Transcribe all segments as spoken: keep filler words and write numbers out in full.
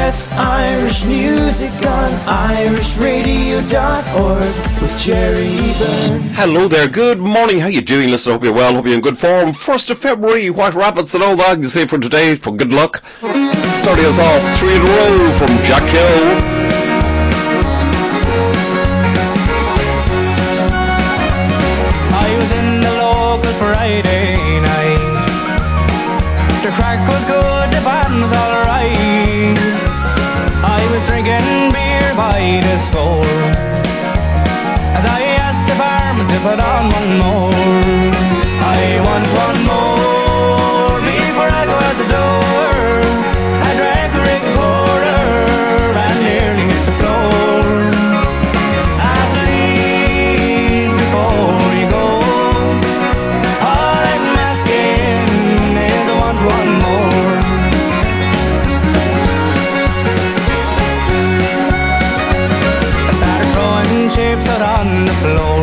best Irish music on irish radio dot org with Jerry Byrne. Hello there, good morning, how you doing? Listen, I hope you're well, hope you're in good form. first of February, what rabbits and all that you say for today, for good luck. Starting us off, three in a row from Jack Hill. I was in the local Friday night. The crack was good, the band was alright. I was drinking beer by the score as I asked the barman to put on one more. I want one more before I go out the door. I drank a Rick Porter and nearly hit the floor. Ah, please, before you go, all I'm asking is I want one more. I started throwing chips out on the floor.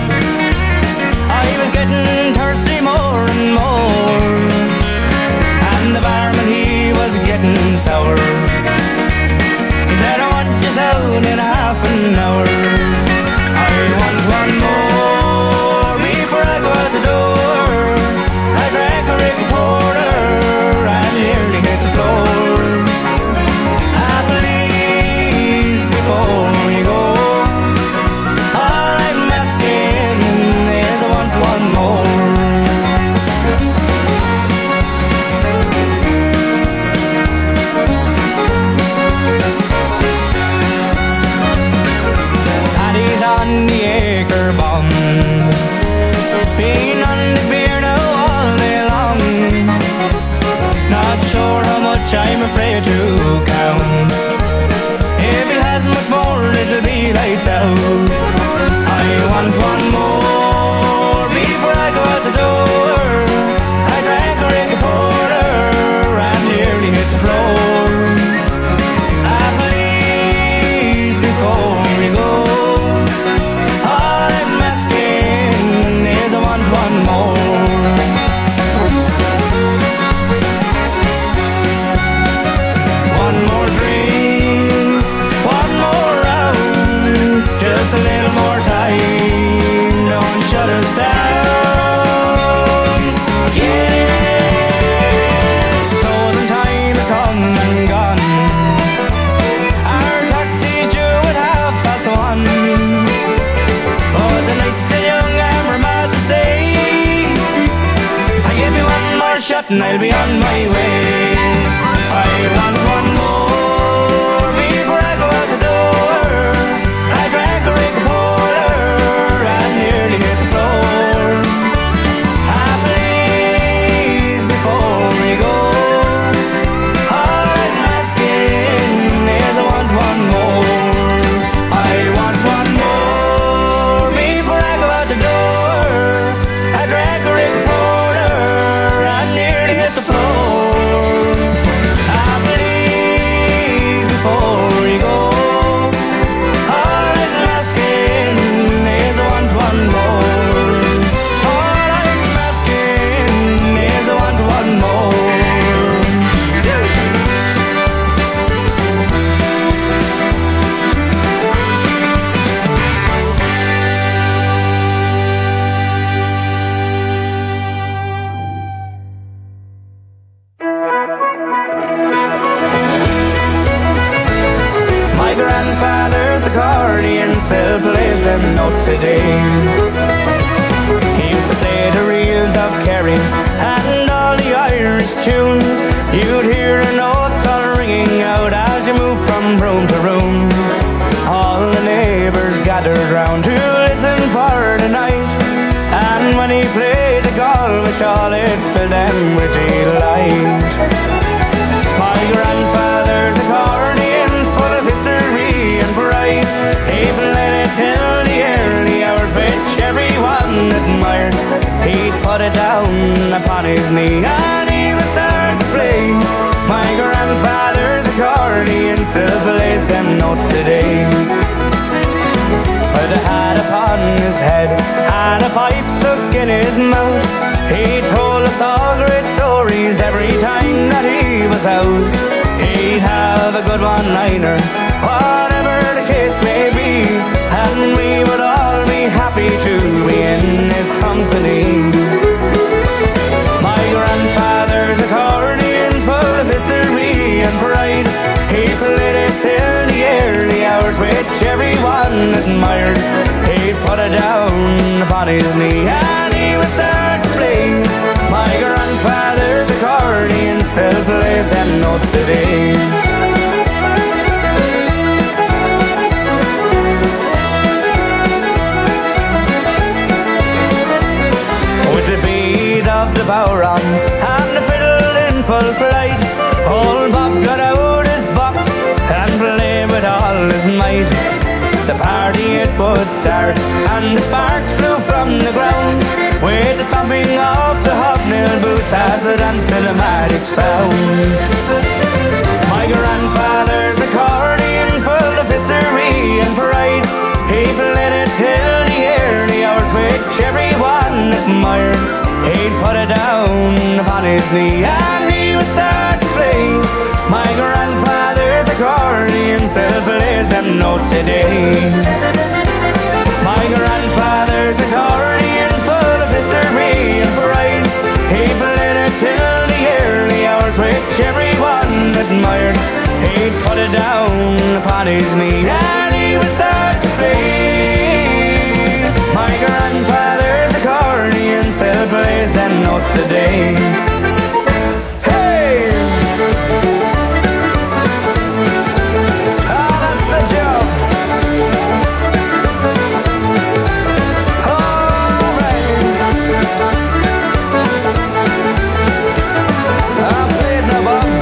I was getting thirsty more and more, and the barman, he was getting sour. He said, I want you out in half an hour. I want one more before I go out the door. I drank a Rick Porter and nearly hit the floor. Ah, please, before you go, all I'm asking is I want one more. Paddy's on the acre bombs, being on the beer now all day long. Not sure how much I'm afraid to count. If it has much more, it'll be lights out. I want one more before I go out the door. I drank a Rick Porter and nearly hit the floor. Ah, please, before you go, all I'm asking is I want one more. One more drink, one more round, just a little more time, don't shut us down. Yes, closing time has come and gone. Our taxi's due at half past one, but the night's still young and we're mad to stay. I give you one more shot and I'll be on my way. I want one more before I go out the door. I drank a Rick Porter and nearly hit the floor. Ah, please, before you go, all I'm asking is I want one more. I want one more before I go out the door. I drank a Rick Porter and nearly hit the floor. Ah, please, before you go, all I'm asking is I want one more. All I'm asking is I want one more. My grandfather's accordion still plays them notes today. He used to play the reels of Kerry and all the Irish tunes. You'd hear the notes all ringing out as you move from room to room. All the neighbours gathered round to listen for the night, and when he played the Galway shawl, it filled them with delight. My grandfather's accordion's full of history and pride. He played it till the early hours, which everyone admired. He'd put it down upon his knee and he would start to play. My grandfather's accordion still plays them notes today. With a hat upon his head and a pipe stuck in his mouth, he told us all great stories every time that he was out. He we'd have a good one-liner, whatever the case may be, and we would all be happy to be in his company. My grandfather's accordion's full of history and pride. He played it till the early hours, which everyone admired. He'd put it down upon his knee and he would start to play. My grandfather's accordion still plays them notes today. With the beat of the bodhrán and the fiddle in full flight, old Bob got out his box and played with all his might. The party it would start and the sparks flew from the ground, with the stomping of the hobnail boots as the dance cinematic sound. My grandfather's accordion's full of history and pride. He played it till the early hours, which everyone admired. He'd put it down upon his knee and he would start to play. My grandfather's accordion still plays them notes today. My grandfather's accordion's full of history and pride. He played it till the early hours, which everyone admired. He'd put it down upon his knee and he would start to play. My grandfather's accordion still plays them notes today. Hey! Ah, that's the job. All right. I played the bum.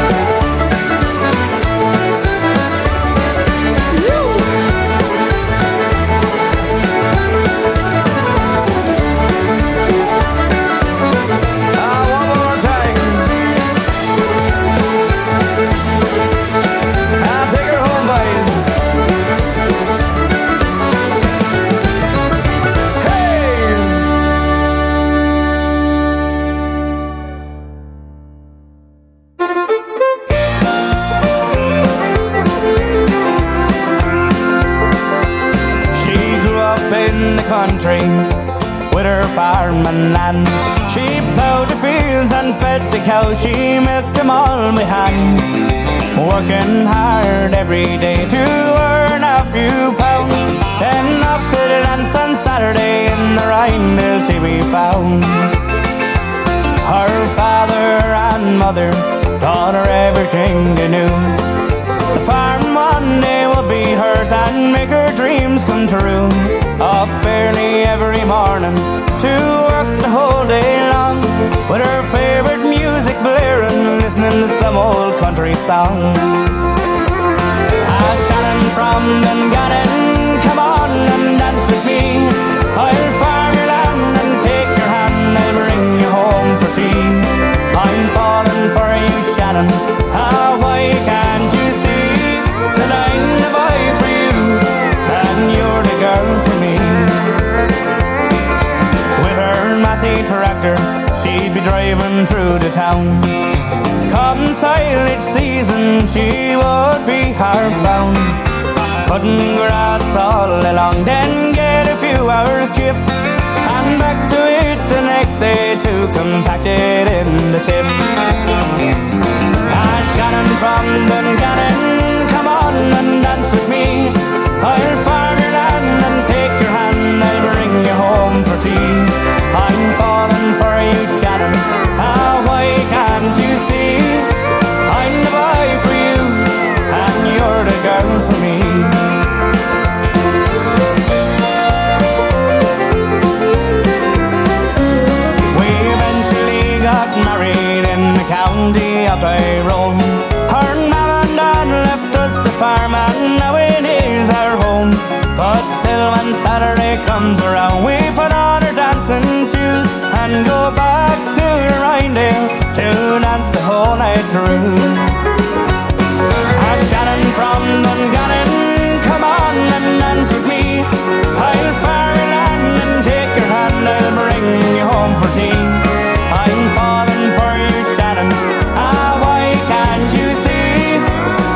Country with her farm and land. She plowed the fields and fed the cows, she milked them all by hand, working hard every day to earn a few pounds. Then off to the dance on Saturday in the Rhine till she be found. Her father and mother taught her everything they knew. The farm one day would be hers and make her dreams come true. Up early every morning to work the whole day long, with her favourite music blaring, listening to some old country song. Ah, Shannon from Dungannon, come on and dance with me. I'll farm your land and take your hand, I'll bring you home for tea. I'm falling for you, Shannon, ah, why can't you see that I'm the boy for you and you're the girl for me? With her massy tractor, she'd be driving through the town. Come silage season, she would be hard found, cutting grass all along, then get a few hours kip, and back to it the next day to compact it in the tip. Ah, Shannon from Dungannon, come on and dance with me. I'll farm your land and take your hand, I'll bring you home for tea. I'm falling for you, Shannon, ah, why can't you see? I'm the boy for you and you're the girl for me. We eventually got married in the county of Tyrone. Her mum and dad left us the farm and now it is our home. But still when Saturday comes around, we put on our dancing shoes and go back to Rhinedale to dance the whole night through. Ah, Shannon from Dungannon, come on and dance with me. I'll farm your land and take your hand, I'll bring you home for tea. I'm falling for you, Shannon, ah, why can't you see?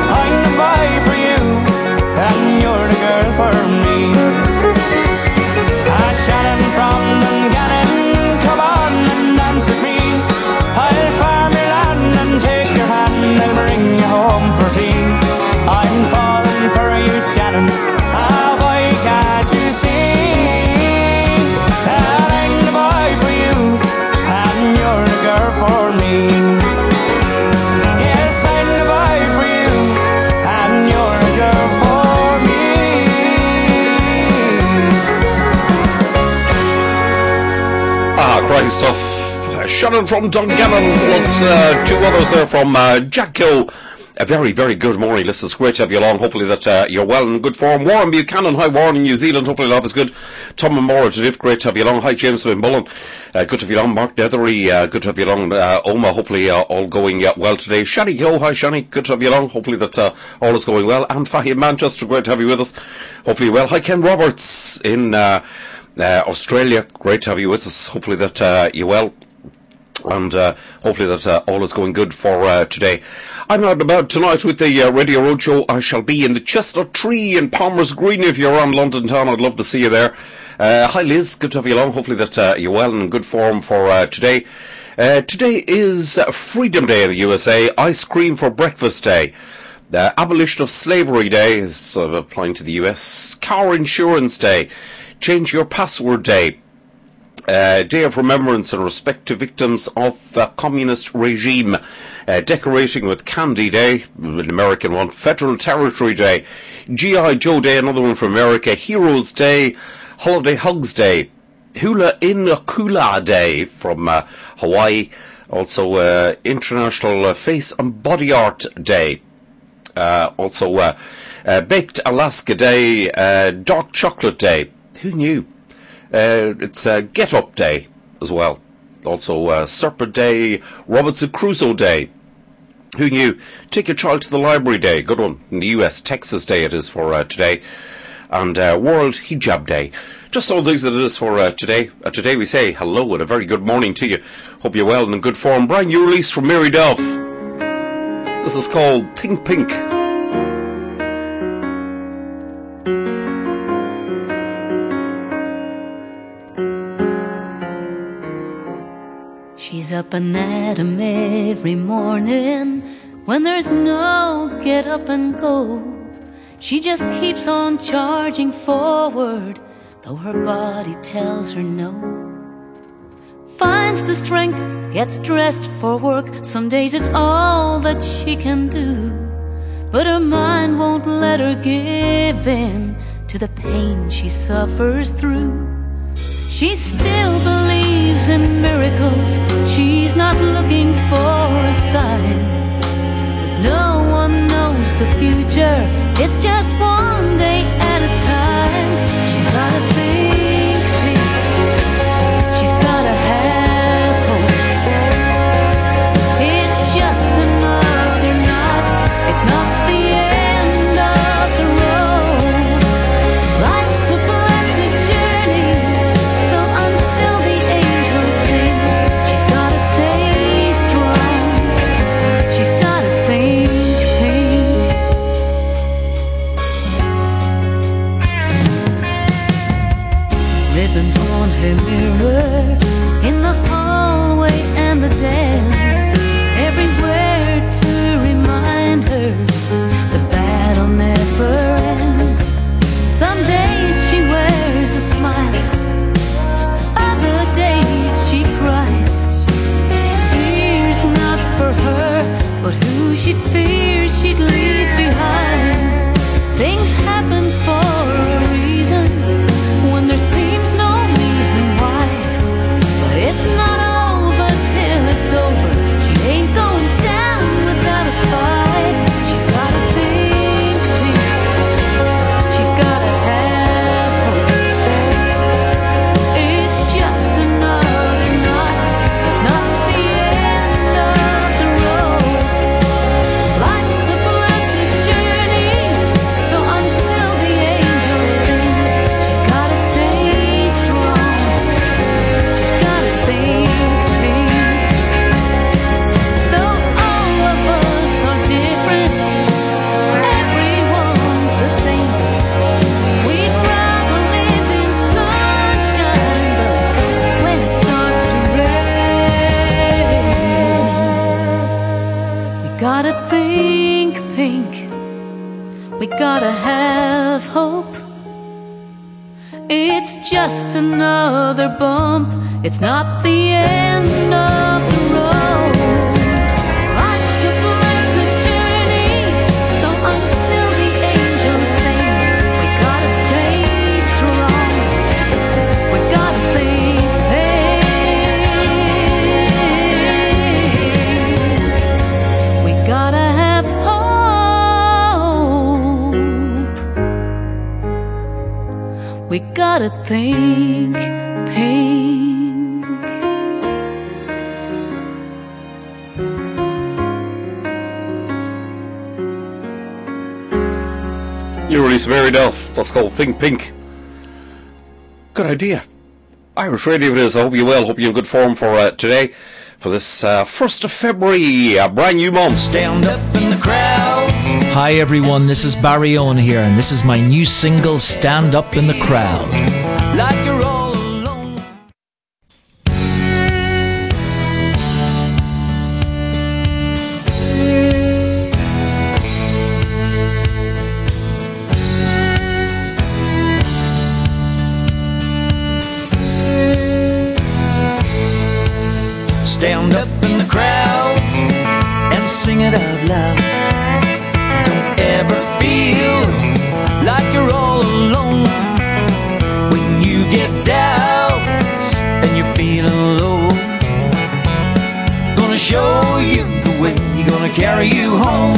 exciting stuff. Uh, Shannon from Dungannon, plus uh, two others there from uh, Jack Hill. A very, very good morning. Listen, it's great to have you along. Hopefully that uh, you're well and in good form. Warren Buchanan, hi Warren in New Zealand. Hopefully love is good. Tom and Maura, Judith, great to have you along. Hi James from Bullen. Uh, good to have you along. Mark Nethery, uh, good to have you along. Uh, Oma, hopefully uh, all going uh, well today. Shani Yo, hi Shani, good to have you along. Hopefully that uh, all is going well. And Fahim Manchester, great to have you with us. Hopefully well. Hi Ken Roberts in uh, uh, Australia, great to have you with us. Hopefully that uh, you're well. And uh, hopefully that uh, all is going good for uh, today. I'm out and about tonight with the uh, Radio Roadshow. I shall be in the Chestnut Tree in Palmer's Green. If you're around London town, I'd love to see you there. Uh, hi Liz, good to have you along. Hopefully that uh, you're well and in good form for uh, today. Uh, today is Freedom Day in the U S A, Ice Cream for Breakfast Day, uh, Abolition of Slavery Day is uh, applying to the U S, Car Insurance Day, Change Your Password Day, Uh, Day of Remembrance and Respect to Victims of the uh, Communist Regime, uh, Decorating with Candy Day, an American one, Federal Territory Day, G I Joe Day, another one from America, Heroes Day, Holiday Hugs Day, Hula Inakula Day from uh, Hawaii, also uh, International uh, Face and Body Art Day, uh, also uh, uh, Baked Alaska Day, uh, Dark Chocolate Day. Who knew? Uh, it's uh, Get Up Day as well. Also uh, Serpent Day, Robinson Crusoe Day. Who knew? Take your child to the library day. Good one. In the U S, Texas Day it is for uh, today. And uh, World Hijab Day. Just all these that it is for uh, today. Uh, today we say hello and a very good morning to you. Hope you're well and in good form. Brand new release from Mary Dove. This is called Think Pink. She's up and at 'em every morning when there's no get up and go. She just keeps on charging forward, though her body tells her no. Finds the strength, gets dressed for work. Some days it's all that she can do, but her mind won't let her give in to the pain she suffers through. She still believes in miracles. She's not looking for a sign, 'cause no one knows the future. It's just one day at a time. She's gotta think big. She's gotta have hope. It's just another night. It's not the end of the road. Life's a blessed journey. Till the angels sing, she's gotta stay strong. She's gotta think pink. Ribbons on her mirror, in the hallway and the den, everywhere to remind her the battle never ends. Some days she wears a smile, other days she cries. Tears not for her, but who she fears she'd leave behind. Things happen for a reason when there seems no reason why. But it's not over till it's over. She ain't going down without a fight. She's gotta think pink. She's gotta have hope. It's just another night. It's not the end of the road. Life's a blessed journey. So until the angels sing, she's gotta stay strong. She's gotta think pink. Though all of us are different, everyone's the same. We'd rather live in sunshine, but when it starts to rain, we gotta think pink. We gotta have hope. It's just another bump. It's not the end of the road. Life's a blessed journey. So until the angels sing, we gotta stay strong. We gotta think pink. gotta think pink. You release Mary Duff. That's called Think Pink. Good idea. Irish Radio it is. I hope you're well. Hope you're in good form for uh, today. For this uh, first of February, a brand new month. Stand up in the crowd. Hi everyone, this is Barry Owen here, and this is my new single, Stand Up in the Crowd. Like you're all alone. Stand up in the crowd and sing it out loud. Don't ever feel like you're all alone. When you get doubts and you're feeling low, gonna show you the way, gonna carry you home.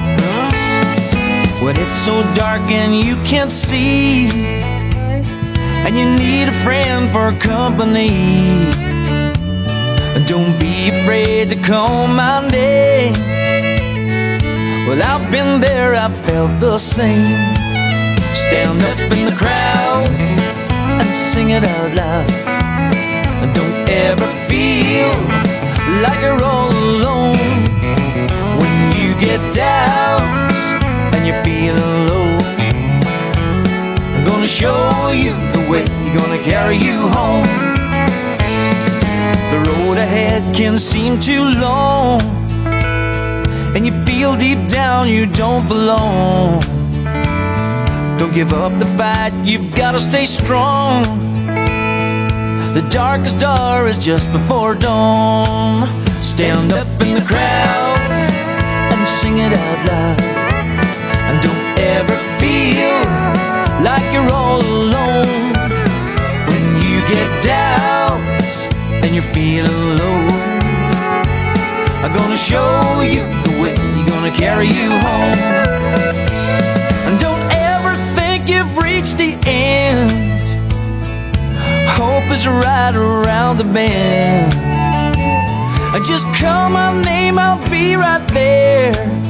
When it's so dark and you can't see, and you need a friend for company, don't be afraid to call my name. Well, I've been there, I've felt the same. Stand up in the crowd and sing it out loud. Don't ever feel like you're all alone. When you get doubts and you're feeling low, I'm gonna show you the way, gonna carry you home. The road ahead can seem too long, and you feel deep down you don't belong. Don't give up the fight, you've gotta stay strong. The darkest hour is just before dawn. Stand up in the crowd and sing it out loud. And don't ever feel like you're all alone. When you get doubts and you're feeling low, I'm gonna show you the way, gonna carry you home. And don't ever think you've reached the end. Hope is right around the bend. Just call my name, I'll be right there.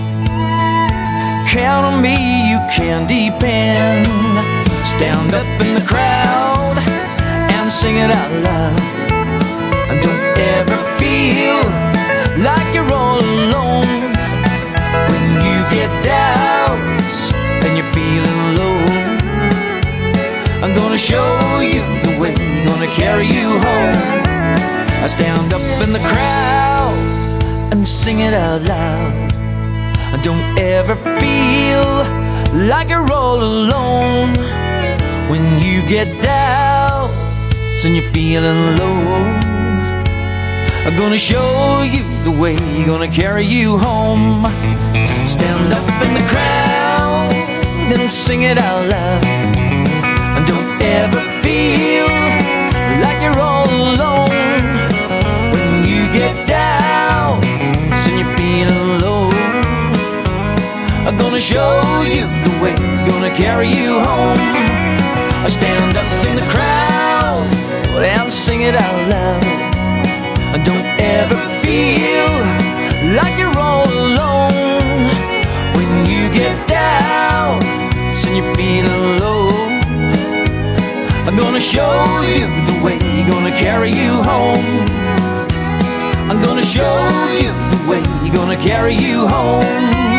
Count on me, you can depend. Stand up in the crowd and sing it out loud. And don't ever feel like you're all alone. When you get doubts and you're feeling low, I'm gonna show you the way, gonna carry you home. I stand up in the crowd and sing it out loud. I don't ever feel like you're all alone. When you get doubts and you're feeling low, I'm gonna show you the way, gonna carry you home. Stand up in the crowd and sing it out loud. And don't ever feel like you're all alone. When you get down and you're feeling low, I'm gonna show you the way, gonna carry you home. I stand up in the crowd and sing it out loud. And don't ever feel like you're all alone. When you get down and you're feeling low, I'm gonna show you the way, gonna carry you home. I'm gonna show you the way, gonna carry you home.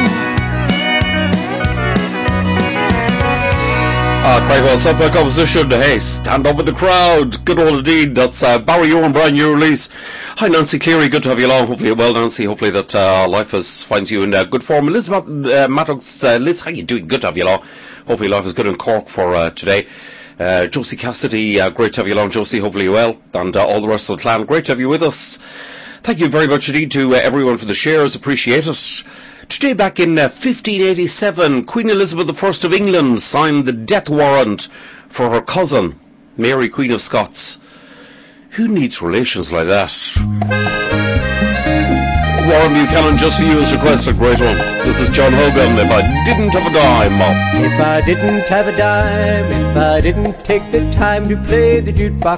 Ah, quite well, simple composition. Hey, stand up in the crowd. Good old indeed. That's uh, Barry Owen, brand new release. Hi, Nancy Cleary. Good to have you along. Hopefully you're well, Nancy. Hopefully that uh, life has, finds you in uh, good form. Elizabeth uh, Maddox, uh, Liz, how you doing? Good to have you along. Hopefully life is good in Cork for uh, today. Uh, Josie Cassidy, uh, great to have you along, Josie. Hopefully you're well. And uh, all the rest of the clan, great to have you with us. Thank you very much indeed to uh, everyone for the shares. Appreciate it. Today, back in uh, fifteen eighty-seven, Queen Elizabeth the First of England signed the death warrant for her cousin, Mary, Queen of Scots. Who needs relations like that? Warren Buchanan, Just For You is requested. Great one. This is John Hogan, If I Didn't Have a Dime. If I didn't have a dime, if I didn't take the time to play the jukebox,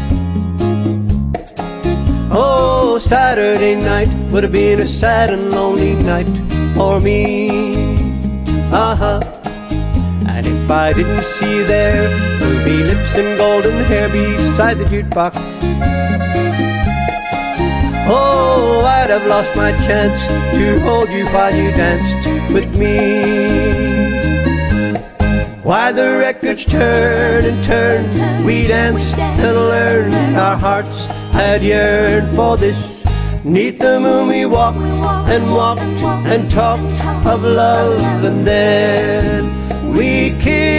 oh, Saturday night would have been a sad and lonely night for me. Uh-huh. And if I didn't see you there, ruby lips and golden hair beside the jukebox, oh, I'd have lost my chance to hold you while you danced with me. Why the records turn and turn, we danced and learned, our hearts had yearned for this. Neath the moon we walked and walked and talked of love, and then we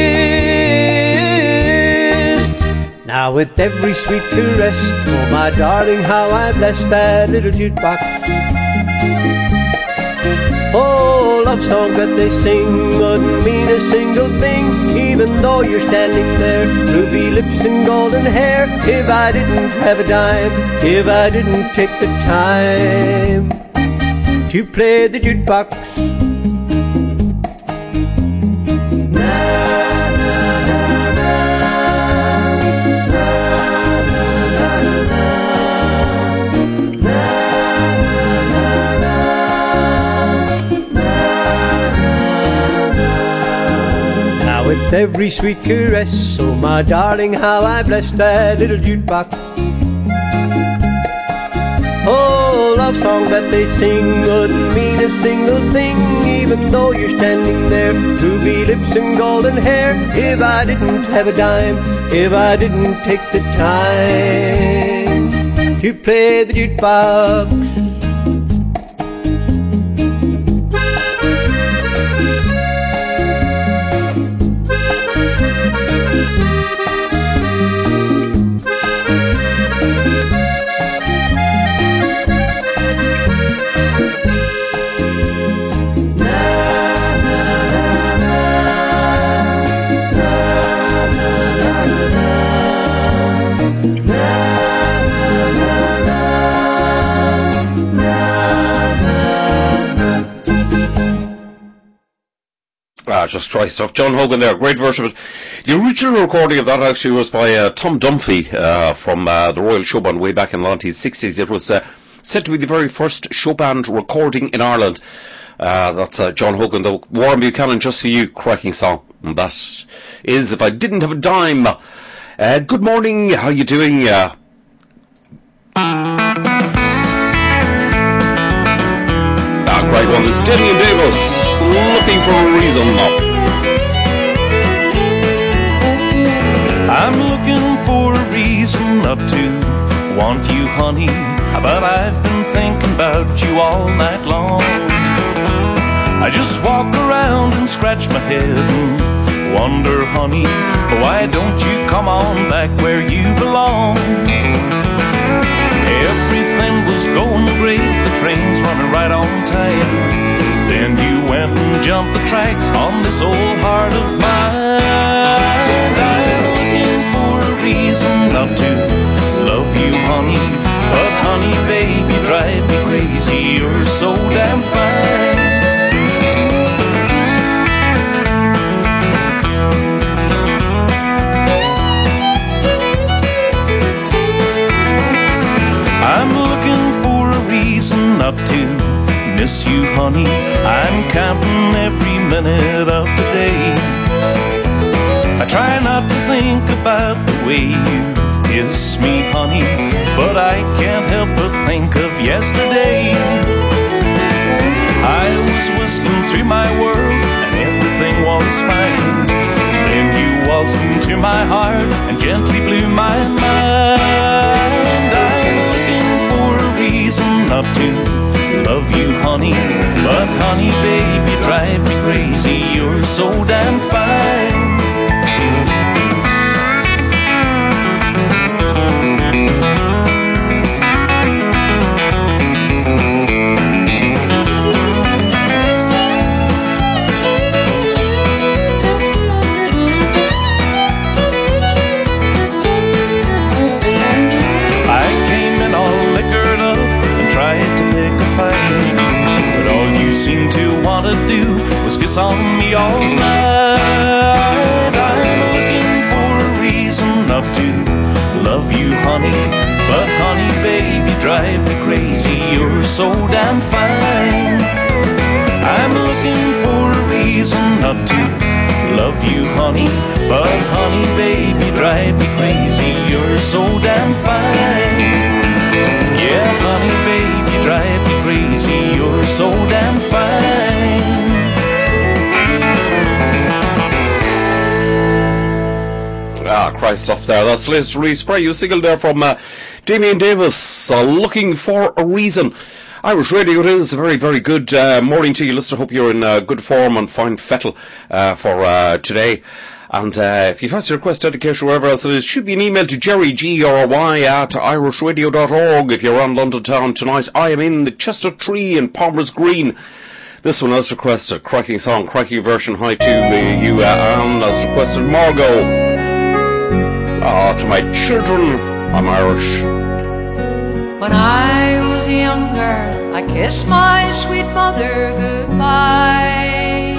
kissed. Now with every sweet caress, oh my darling, how I bless that little jukebox. Oh, love songs that they sing wouldn't mean a single thing, even though you're standing there, ruby lips and golden hair. If I didn't have a dime, if I didn't take the time to play the jukebox. With every sweet caress, oh my darling, how I bless that little jukebox. Oh, love songs that they sing wouldn't mean a single thing, even though you're standing there, ruby lips and golden hair. If I didn't have a dime, if I didn't take the time to play the jukebox. Ah, just try stuff. John Hogan there, great version of it. The original recording of that actually was by uh, Tom Dunphy uh, from uh, the Royal Show Band way back in the nineteen sixties. It was uh, said to be the very first show band recording in Ireland. Uh, that's uh, John Hogan, the Warren Buchanan, Just For You, cracking song. And that is If I Didn't Have a Dime. Uh, good morning, how you doing? Uh, Right one, this is Damian Davis, Looking for a Reason. I'm looking for a reason not to want you, honey, but I've been thinking about you all night long. I just walk around and scratch my head and wonder, honey, why don't you come on back where you belong? Everything was going great, the train's running right on time. Then you went and jumped the tracks on this old heart of mine. I'm looking for a reason not to love you, honey, but honey, baby, drive me crazy, you're so damn fine. I'm looking for a reason not to miss you, honey. I'm counting every minute of the day. I try not to think about the way you kiss me, honey, but I can't help but think of yesterday. I was whistling through my world and everything was fine. Then you waltzed into my heart and gently blew my mind. I'm looking for a reason not to love you, honey, but honey, baby, drive me crazy, you're so damn fine. I came in all liquored up and tried to pick a fight. wanna do was kiss on me all night. I'm looking for a reason not to love you, honey, but honey, babe, you drive me crazy. You're so damn fine. I'm looking for a reason not to love you, honey, but honey, babe, you drive me crazy. You're so damn fine. Yeah, honey, babe, you drive me crazy. You're so damn fine. Ah, Christ off there. That's Liz Reese. Pray you single there from uh, Damien Davis. Uh, looking for a reason. Irish Radio it is. A very, very good uh, morning to you, listener. Hope you're in uh, good form and fine fettle uh, for uh, today. And uh, if you've asked your request, dedication, wherever else it is, shoot me an email to Jerry, G R Y, at irish radio dot org. If you're around London town tonight, I am in the Chester Tree in Palmer's Green. This one has requested a cracking song, cracking version. Hi to uh, you, uh, Anne, as requested Margot. Ah, to my children, I'm Irish. When I was a young girl, I kissed my sweet mother goodbye,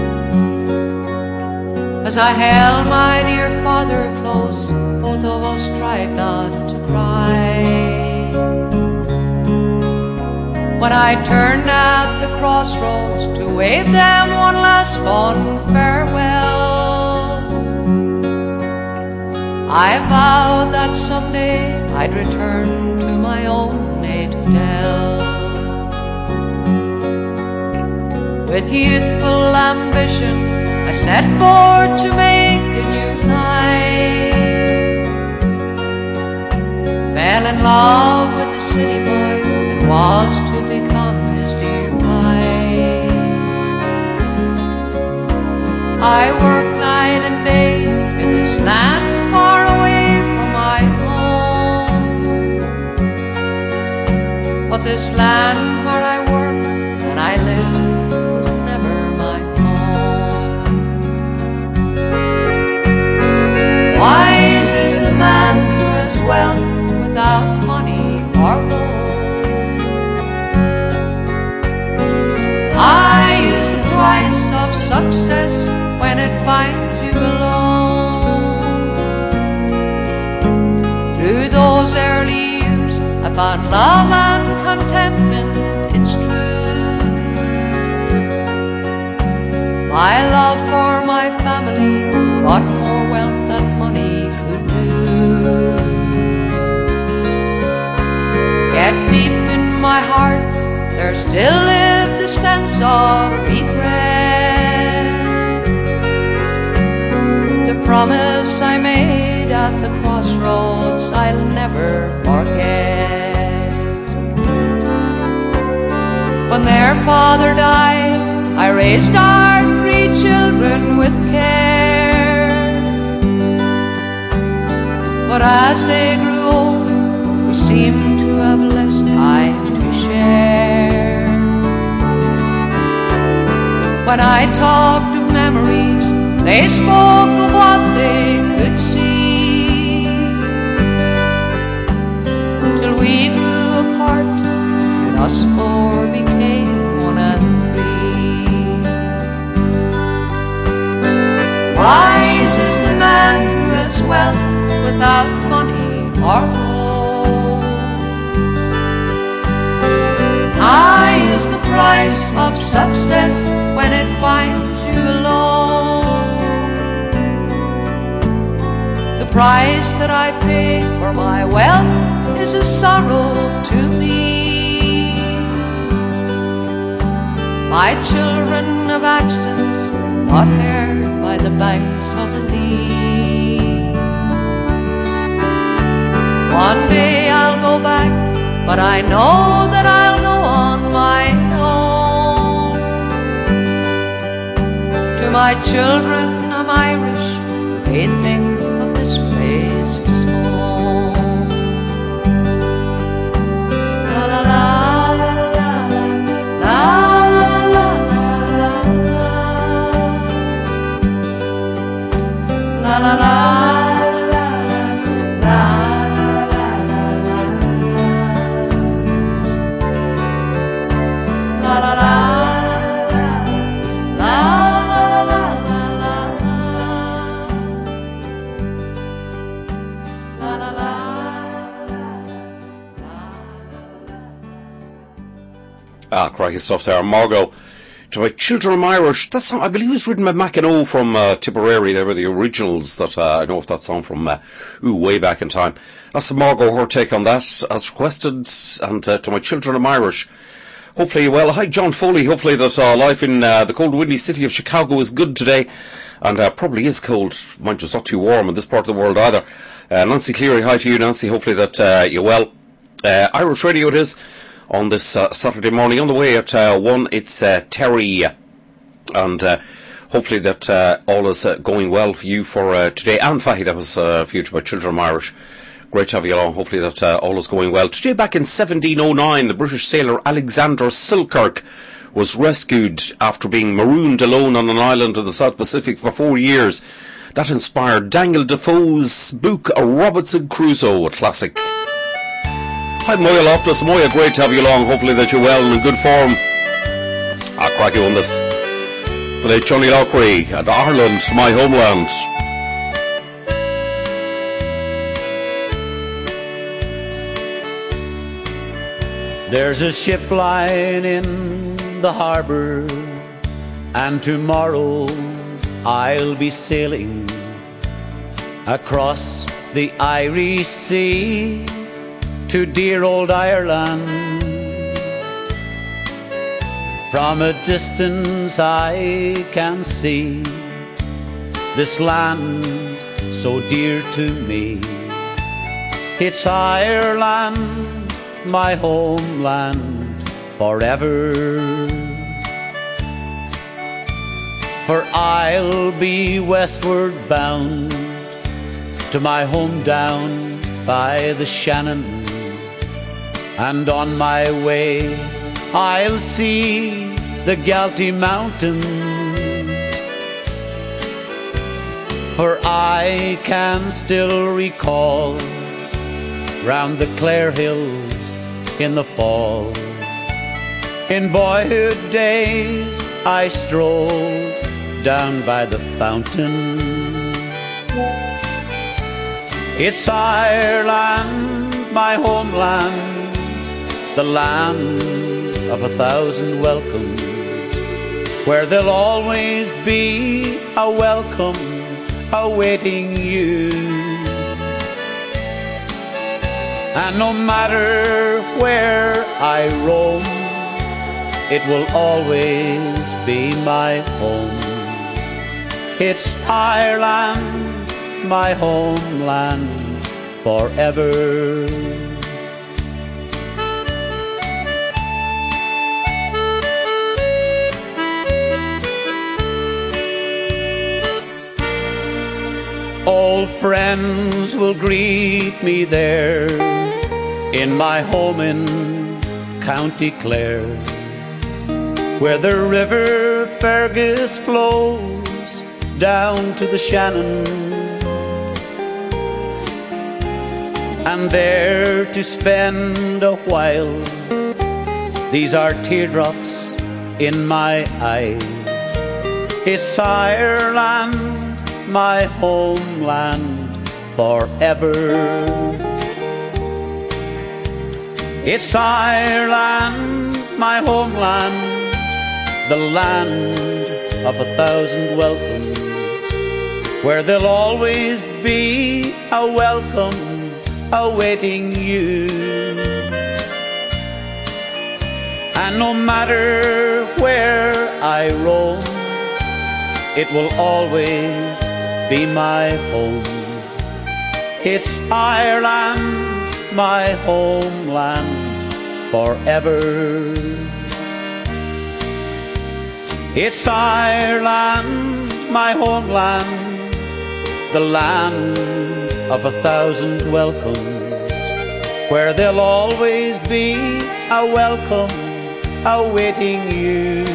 as I held my dear father close, both of us tried not to cry. When I turned at the crossroads to wave them one last fond farewell, I vowed that someday I'd return to my own native dell. With youthful ambition, I set forth to make a new life. Fell in love with a city boy and was to become his dear wife. I worked night and day in this land far away from my home, but this land where I work and I live was never my home. Wise is the man who has wealth without money or gold. High is the price of success when it finds you alone. Through those early years I found love and contentment, it's true. My love for my family brought more wealth than money could do. Yet deep in my heart there still lived a sense of regret. The promise I made at the crossroads I'll never forget. When their father died, I raised our three children with care. But as they grew older, we seemed to have less time to share. When I talked of memories, they spoke of what they could see, till we grew apart and us four became one and three. Wise is the man who has wealth without money or gold. High is the price of success when it finds you alone. The price that I paid for my wealth is a sorrow to me. My children of accents not heard by the banks of the Lee. One day I'll go back, but I know that I'll go on my own. To my children I'm Irish, they think of this place as home. La la la la la la la la la la la. La la la Ah, cracking stuff there. Margot. To my Children I'm Irish. That song, I believe, was written by Mackinac from uh, Tipperary. They were the originals. That uh, I know of that song from uh, ooh, way back in time. That's Margot, her take on that, as requested. And uh, to my Children I'm Irish. Hopefully, well, hi John Foley. Hopefully that uh, life in uh, the cold, windy city of Chicago is good today. And uh, probably is cold. Mind you, it's not too warm in this part of the world either. Uh, Nancy Cleary, hi to you, Nancy. Hopefully that uh, you're well. Uh, Irish Radio it is. On this uh, Saturday morning, on the way at uh, one, it's uh, Terry, and uh, hopefully that uh, all is uh, going well for you for uh, today. And Fahy, that was uh, for you to my Children I'm Irish. Great to have you along. Hopefully that uh, all is going well. Today, back in seventeen oh nine, the British sailor Alexander Selkirk was rescued after being marooned alone on an island in the South Pacific for four years. That inspired Daniel Defoe's book, A Robinson Crusoe, a classic. Hi Moya Loftus. Moya, great to have you along. Hopefully that you're well and in good form. I'll crack you on this. The late Johnny Lockery and Ireland, my homeland. There's a ship lying in the harbour, and tomorrow I'll be sailing across the Irish Sea to dear old Ireland. From a distance I can see this land so dear to me. It's Ireland, my homeland forever. For I'll be westward bound to my home down by the Shannon, and on my way I'll see the Galtee Mountains. For I can still recall round the Clare Hills in the fall. In boyhood days I strolled down by the fountain. It's Ireland, my homeland, the land of a thousand welcomes, where there'll always be a welcome awaiting you. And no matter where I roam, it will always be my home. It's Ireland, my homeland forever. Old friends will greet me there in my home in County Clare, where the river Fergus flows down to the Shannon. And there to spend a while, these are teardrops in my eyes. It's Ireland, my homeland forever. It's Ireland, my homeland, the land of a thousand welcomes, where there'll always be a welcome awaiting you. And no matter where I roam, it will always be my home. It's Ireland, my homeland forever. It's Ireland, my homeland, the land of a thousand welcomes, where there'll always be a welcome awaiting you.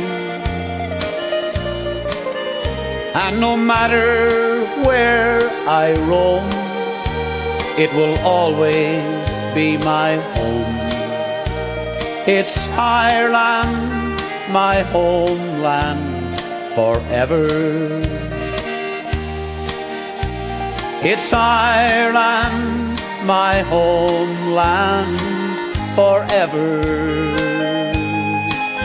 And no matter where I roam, it will always be my home. It's Ireland, my homeland forever. It's Ireland, my homeland forever.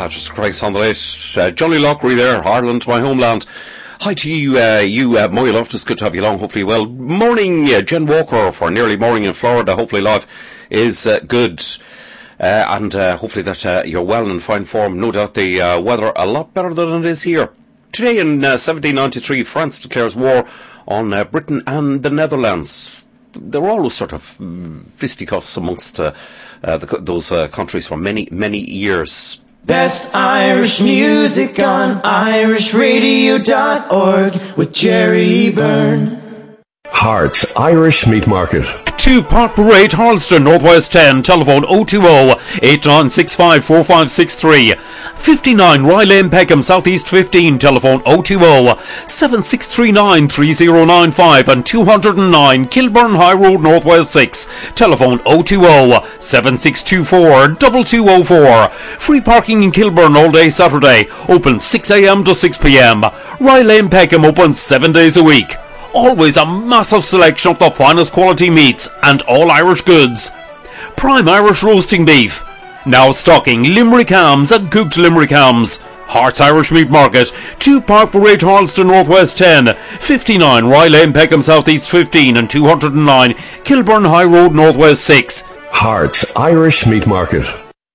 Ah, just Christ on the late. Uh, Johnny Lockery there, Ireland, my homeland. Hi to you, uh, you, uh, Moya Loftus. Good to have you along. Hopefully, well. Morning, uh, Jen Walker for nearly morning in Florida. Hopefully, life is uh, good. Uh, and uh, hopefully that uh, you're well and in fine form. No doubt the uh, weather a lot better than it is here. Today in uh, seventeen ninety-three, France declares war on uh, Britain and the Netherlands. There were always sort of fisticuffs amongst uh, uh, the, those uh, countries for many, many years. Best Irish music on irish radio dot org with Jerry Byrne. Hearts Irish Meat Market. two Park Parade, Harleston, Northwest ten, telephone oh two oh, eight nine six five, four five six three. fifty-nine Rye Lane, Peckham, Southeast fifteen, telephone oh two oh, seven six three nine, three oh nine five, and two oh nine Kilburn High Road, Northwest six, telephone oh two oh, seven six two four, two two oh four. Free parking in Kilburn all day Saturday, open six a m to six p m. Rye Lane, Peckham, open seven days a week. Always a massive selection of the finest quality meats and all Irish goods. Prime Irish roasting beef. Now stocking Limerick hams and cooked Limerick hams. Hearts Irish Meat Market. two Park Parade, Harleston, Northwest ten. fifty-nine Rye Lane, Peckham, Southeast fifteen, and two oh nine Kilburn High Road, Northwest six. Hearts Irish Meat Market.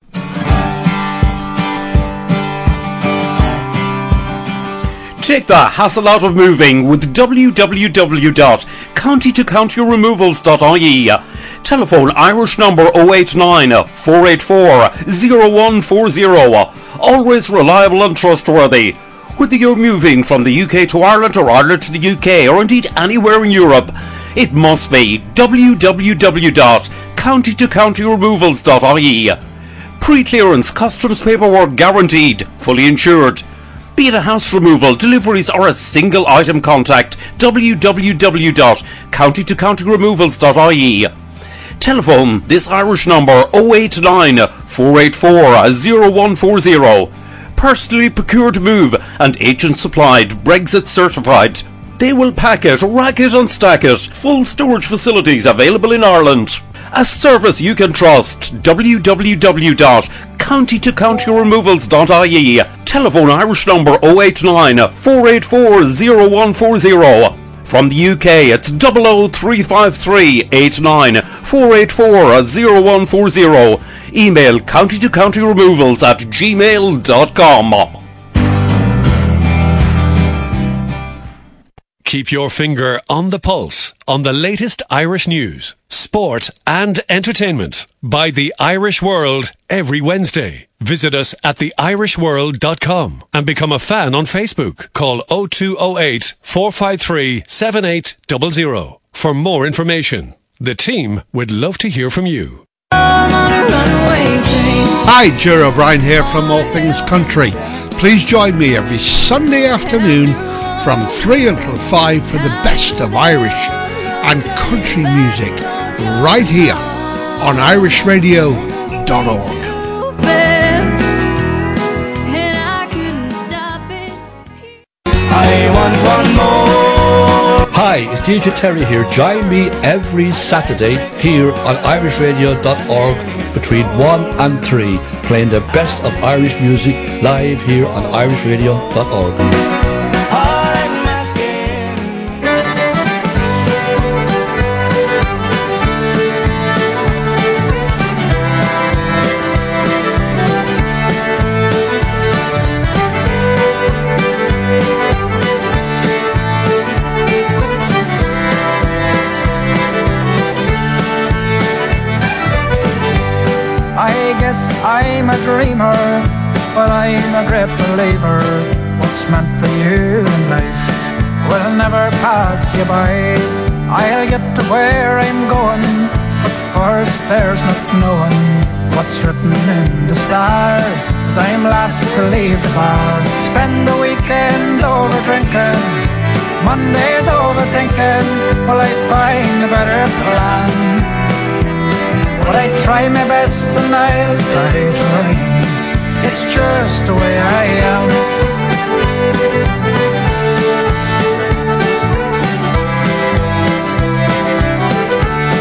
Take the hassle out of moving with w w w dot county to county removals dot I E. Telephone Irish number oh eight nine, four eight four, oh one four oh. Always reliable and trustworthy. Whether you're moving from the U K to Ireland or Ireland to the U K or indeed anywhere in Europe, it must be w w w dot county to county removals dot I E. Pre-clearance customs paperwork guaranteed, fully insured. Be it a house removal, deliveries or a single item, contact w w w dot county to county removals dot I E. Telephone this Irish number oh eight nine, four eight four, oh one four oh. Personally procured move and agent supplied, Brexit certified. They will pack it, rack it and stack it. Full storage facilities available in Ireland. A service you can trust. w w w dot county to county removals dot I E. Telephone Irish number oh eight nine, four eight four, oh one four oh. From the U K it's double oh three five three, eight nine, four eight four, oh one four oh. Email county to county removals at gmail dot com. Keep your finger on the pulse on the latest Irish news, sport and entertainment by The Irish World every Wednesday. Visit us at the irish world dot com and become a fan on Facebook. Call oh two oh eight, four five three, seven eight zero zero for more information. The team would love to hear from you. Hi, Ger O'Brien here from All Things Country. Please join me every Sunday afternoon from three until five for the best of Irish and country music right here on irish radio dot org. I want one more. Hi, it's D J Terry here. Join me every Saturday here on irish radio dot org between one and three, playing the best of Irish music live here on irish radio dot org. I'm a dreamer, but I'm a great believer. What's meant for you in life will never pass you by. I'll get to where I'm going, but first there's not knowing what's written in the stars. As I'm last to leave the bar, spend the weekends over drinking, Mondays overthinking. Will I find a better plan? But I try my best and I'll die trying. It's just the way I am.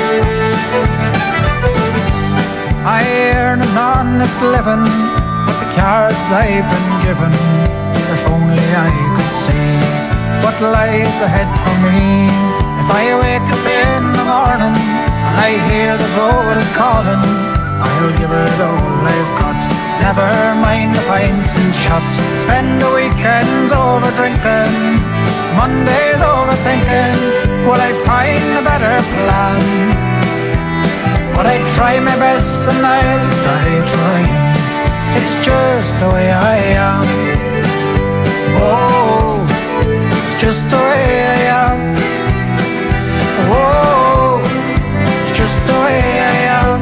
I earn an honest living, but the cards I've been given. If only I could see what lies ahead for me. If I wake up in the morning and I hear the road is calling, I'll give it all I've got. Never mind the pints and shots. Spend the weekends over drinking, Mondays overthinking. Will I find a better plan? But I try my best and I'll die trying. It's just the way I am. Oh, it's just the way I am. Oh, it's just the way I am.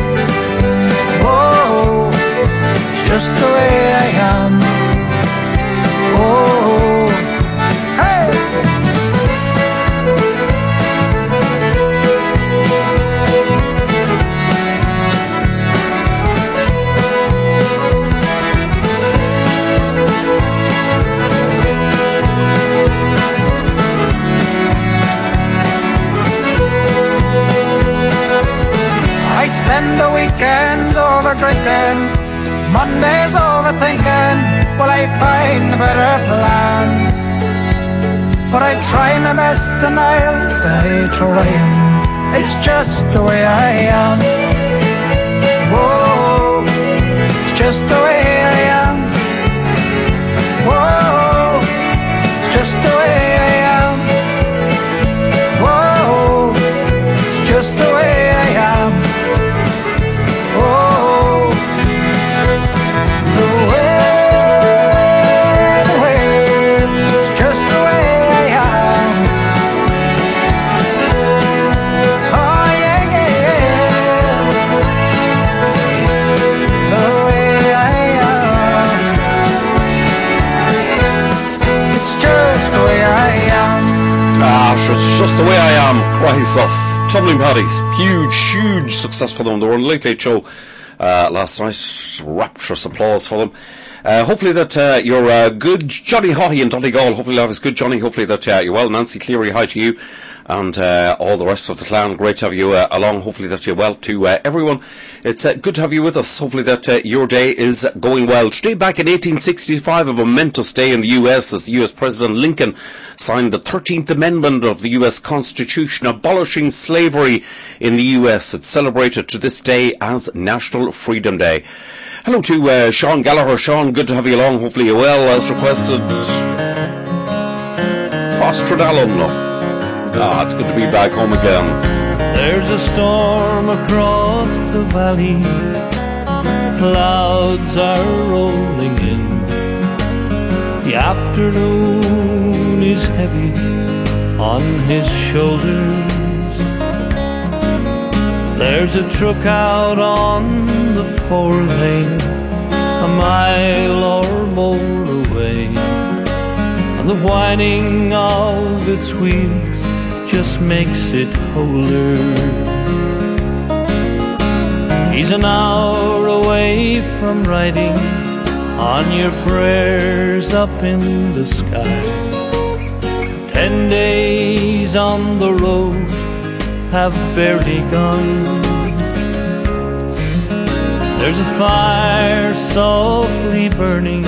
Oh, it's just the way I am. Oh, hey! I spend the weekends over drinking, Mondays overthinking. Will I find a better plan? But I try my best and I'll die trying. It's just the way I am. Whoa, it's just the way I am. Whoa, it's just the way I am. Whoa, it's just the way I am. Oh, the way, the way, it's just the way I am. Oh yeah, yeah, yeah. The way I am. It's just the way I am. Ah, sure, it's just the way I am. Cries of Tumbling Paddies. Huge, huge success for them. They were on the Late Late Show uh, last night. Rapturous applause for them. Uh, hopefully that uh, you're uh, good. Johnny Haughey and Donegal. Hopefully life is good, Johnny. Hopefully that uh, you're well. Nancy Cleary, hi to you. And uh, all the rest of the clan. Great to have you uh, along. Hopefully that you're well to uh, everyone. It's uh, good to have you with us. Hopefully that uh, your day is going well. Today back in eighteen sixty-five, a momentous day in the U S as the U S President Lincoln signed the thirteenth Amendment of the U S Constitution, abolishing slavery in the U S. It's celebrated to this day as National Freedom Day. Hello to uh, Sean Gallagher. Sean, good to have you along. Hopefully you're well, as requested. Fostradalum. Ah, it's good to be back home again. There's a storm across the valley, clouds are rolling in. The afternoon is heavy on his shoulders. There's a truck out on the four lane, a mile or more away, and the whining of its wheels just makes it colder. He's an hour away from writing on your prayers up in the sky. Ten days on the road have barely gone. There's a fire softly burning,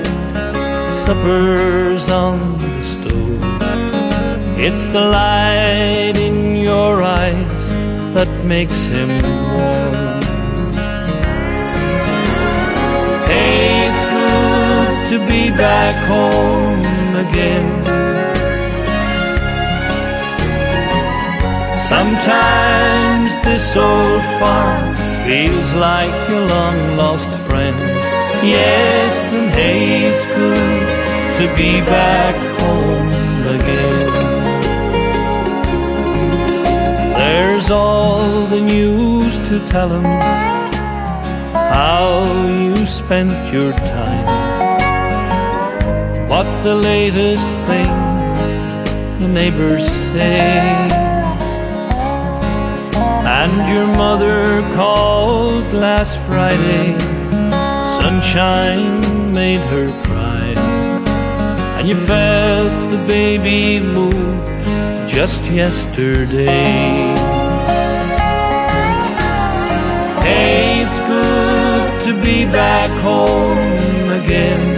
supper's on the stove. It's the light in your eyes that makes him warm. Hey, it's good to be back home again. Sometimes this old farm feels like a long-lost friend. Yes, and hey, it's good to be back home again. There's all the news to tell him, how you spent your time. What's the latest thing the neighbors say? And your mother called last Friday, sunshine made her cry, and you felt the baby move just yesterday. Hey, it's good to to be back home again.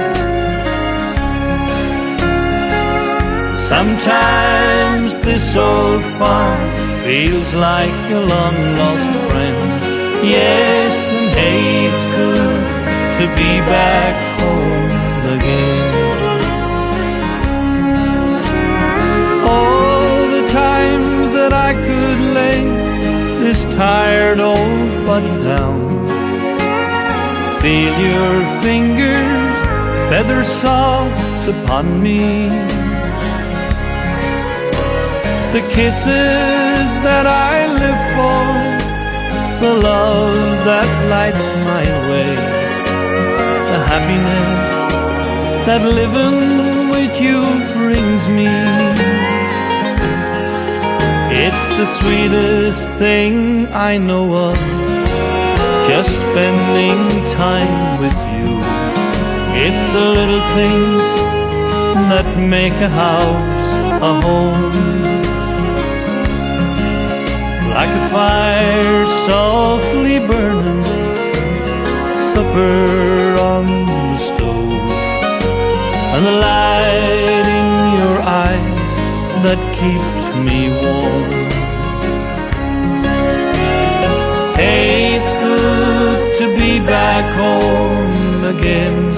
Sometimes this old farm feels like a long-lost friend. Yes, and hey, it's good to be back home again. All the times that I could lay this tired old body down, feel your fingers feather soft upon me, the kisses that I live for, the love that lights my way, the happiness that living with you brings me. It's the sweetest thing I know of, just spending time with you. It's the little things that make a house a home, like a fire softly burning, supper on the stove, and the light in your eyes that keeps me warm. Hey, it's good to be back home again.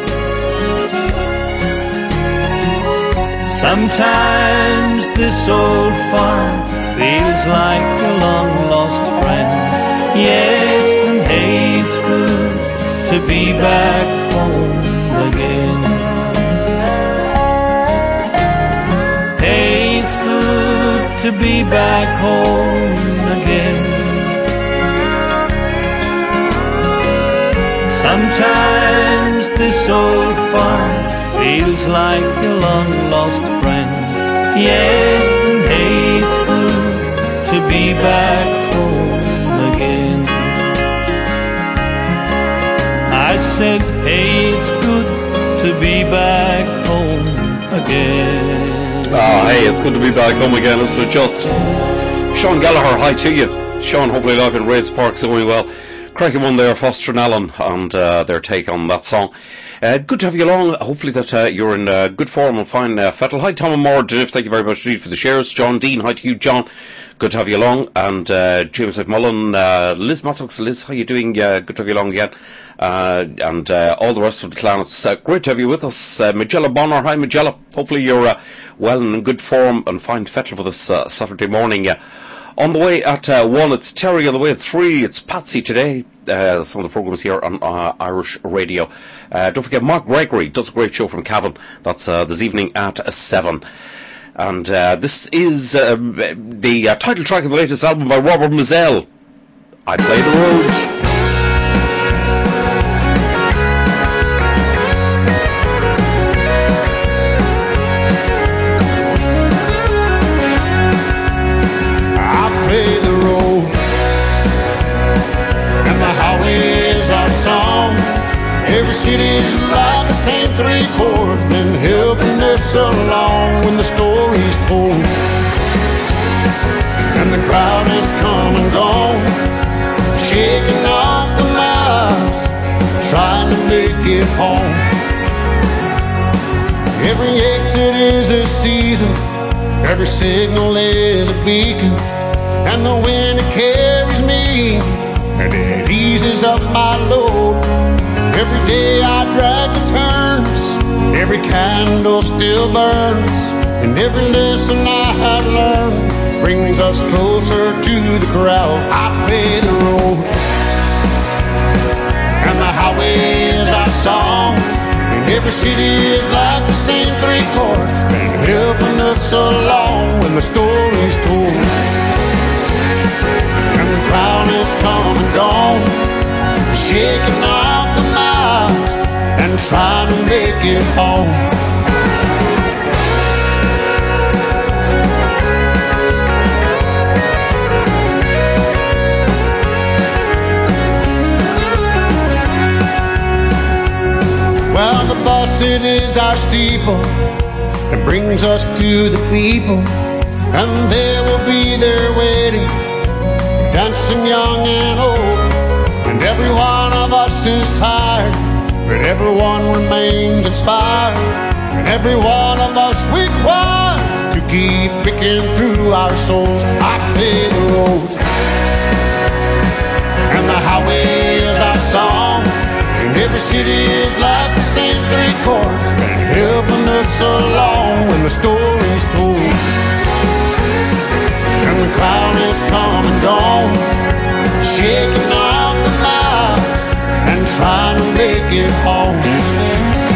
Sometimes this old farm feels like a long-lost friend. Yes, and hey, it's good to be back home again. Hey, it's good to be back home again. Sometimes this old farm feels like a long-lost friend. Yes, and hey, it's good to be back home again. I said, hey, it's good to be back home again. Ah, hey, it's good to be back home again, isn't it just? Sean Gallagher, hi to you. Sean, hopefully live in Raids Park is going well. Cracking one there, Foster and Allen, and uh, their take on that song. Uh, good to have you along. Hopefully that uh, you're in uh, good form and fine, uh, Fettle. Hi, Tom and Maud. Thank you very much indeed for the shares. John Dean, hi to you, John. Good to have you along. And uh, James McMullen, uh, Liz Mattox. Liz, how you doing? Uh, good to have you along again. Uh, and uh, all the rest of the clan. It's uh, great to have you with us. Uh, Magella Bonner, hi Magella. Hopefully you're uh, well and in good form and fine, Fettle, for this uh, Saturday morning. Uh, on the way at uh, one, it's Terry. On the way at three, it's Patsy today. Uh, some of the programmes here on uh, Irish Radio. Uh, don't forget, Mark Gregory does a great show from Cavan. That's uh, this evening at uh, seven. And uh, this is uh, the uh, title track of the latest album by Robert Mizell, I Play the Road. Every city's like the same three chords, been helping us along when the story's told. And the crowd has come and gone, shaking off the miles, trying to make it home. Every exit is a season, every signal is a beacon, and the wind it carries me, and it eases up my load. Every day I drag the turns, every candle still burns, and every lesson I have learned brings us closer to the crowd. I play the road, and the highway is our song, and every city is like the same three chords, and helping us along when the story's told. And the crowd has come and gone, shaking off the miles and trying to make it home. Well, the bus, it is our steeple that brings us to the people, and there will be there waiting, dancing young and old, and every one of us us is tired, but everyone remains inspired, and every one of us required to keep picking through our souls. I play the road, and the highway is our song, and every city is like the same three chords that helping us along when the story's told. And the crowd is come and gone, shaking off the miles and trying to make it home.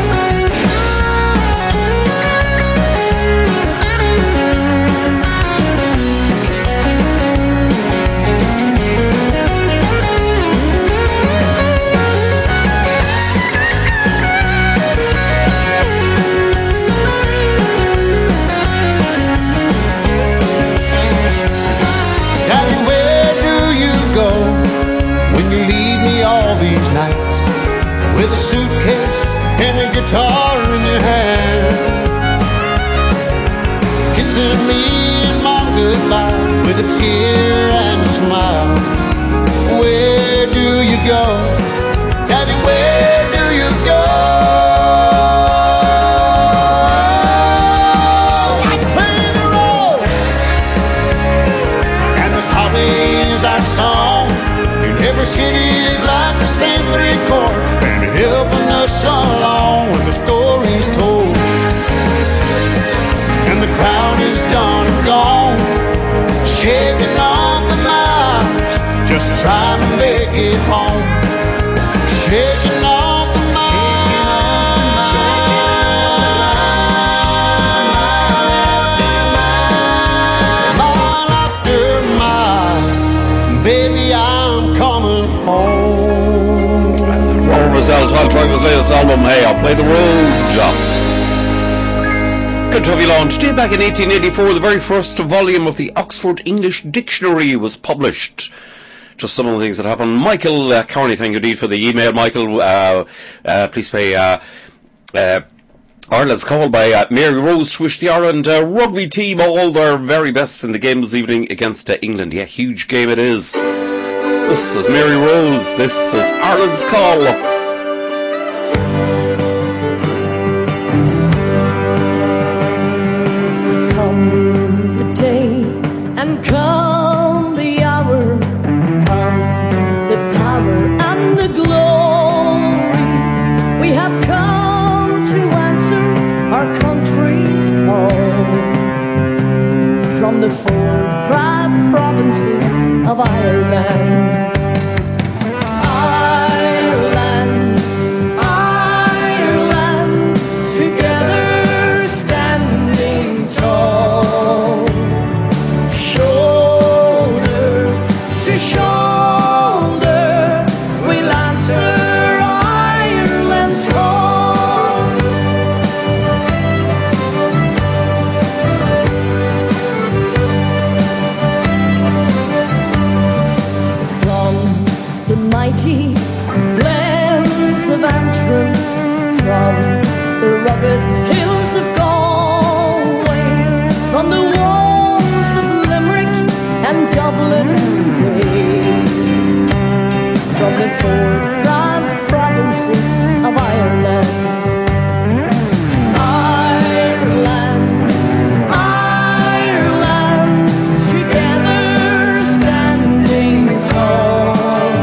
With a suitcase and a guitar in your hand, kissing me in my goodbye with a tear and a smile. Where do you go, Daddy, where do you go? I play the road, and this highway is our song, and every city is like the same three chords, helping us along when the story's told. And the crowd is done and gone, shaking off the miles, just trying to make it home. Shaking off the miles, mile after mile, baby, I'm coming home. Rizal, twelve Tribal's latest album, Hey, I'll Play the Road. Kentucky launched. Day back in eighteen eighty-four, the very first volume of the Oxford English Dictionary was published. Just some of the things that happened. Michael uh, Carney, thank you indeed for the email. Michael, uh, uh, please pay uh, uh, Ireland's call by uh, Mary Rose to wish the Ireland uh, rugby team all their very best in the game this evening against uh, England. Yeah, huge game it is. This is Mary Rose. This is Ireland's call. And come the hour, come the power and the glory. We have come to answer our country's call from the four proud provinces of Ireland. Ireland, Ireland, together standing tall. To shoulder, we'll answer Ireland's call. From the mighty glens of Antrim, from the rugged hills of Galway, from the walls of Limerick and Dublin, from the four proud provinces of Ireland. Ireland, Ireland, together standing tall.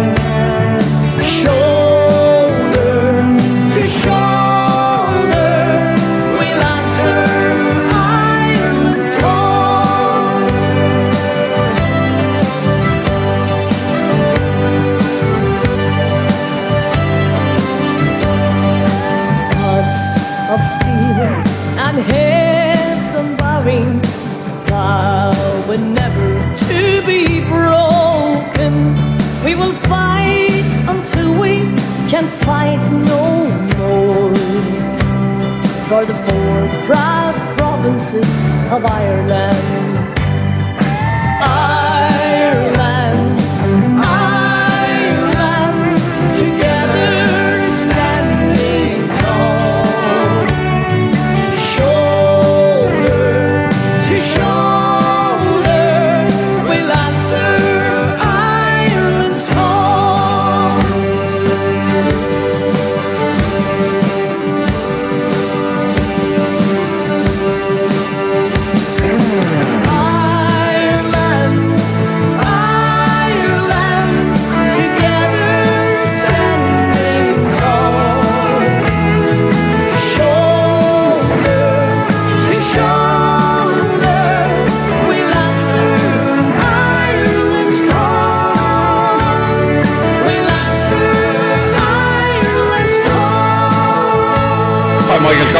Shoulder to shoulder, we'll answer Ireland's call. Of steel and heads unbowing, vowing never to be broken. We will fight until we can fight no more for the four proud provinces of Ireland. Ireland, Ireland, together standing tall.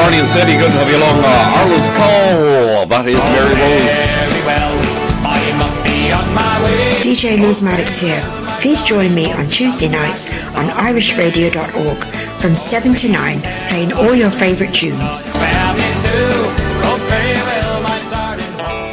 morning, City. Good to have you along. Uh, Arla's Call. That is Mary Rose. Very well, I must be on my way. D J Liz Maddox here. Please join me on Tuesday nights on irish radio dot org from seven to nine, playing all your favourite tunes. Family too. Oh, very well, my darling.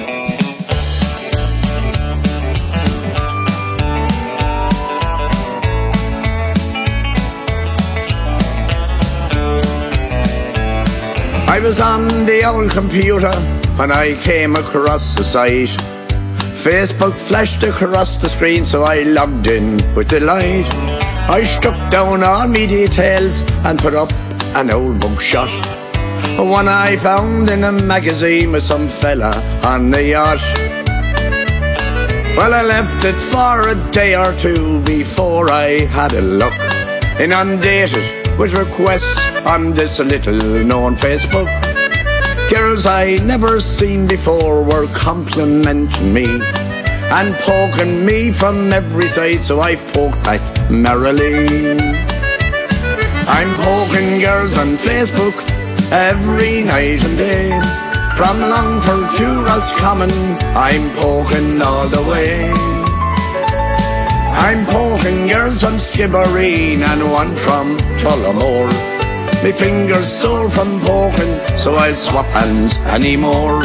I was on the old computer when I came across the site. Facebook flashed across the screen, so I logged in with delight. I struck down all me details and put up an old mugshot, one I found in a magazine with some fella on the yacht. Well, I left it for a day or two before I had a look, inundated with requests on this little known Facebook. Girls I never seen before were complimenting me and poking me from every side, so I've poked back merrily. I'm poking girls on Facebook every night and day, from Longford to Roscommon, I'm poking all the way. I'm poking girls from Skibbereen and one from Tullamore. Me fingers sore from poking, so I'll swap hands anymore.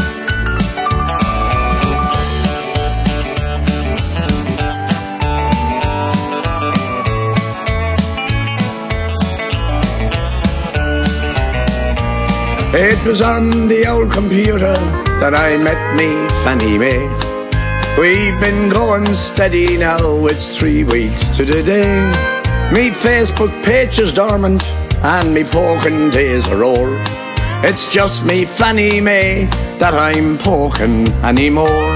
It was on the old computer that I met me Fanny Mae. We've been going steady now, it's three weeks to the day. Me Facebook page is dormant and me poking days are o'er. It's just me Fanny Mae that I'm poking anymore.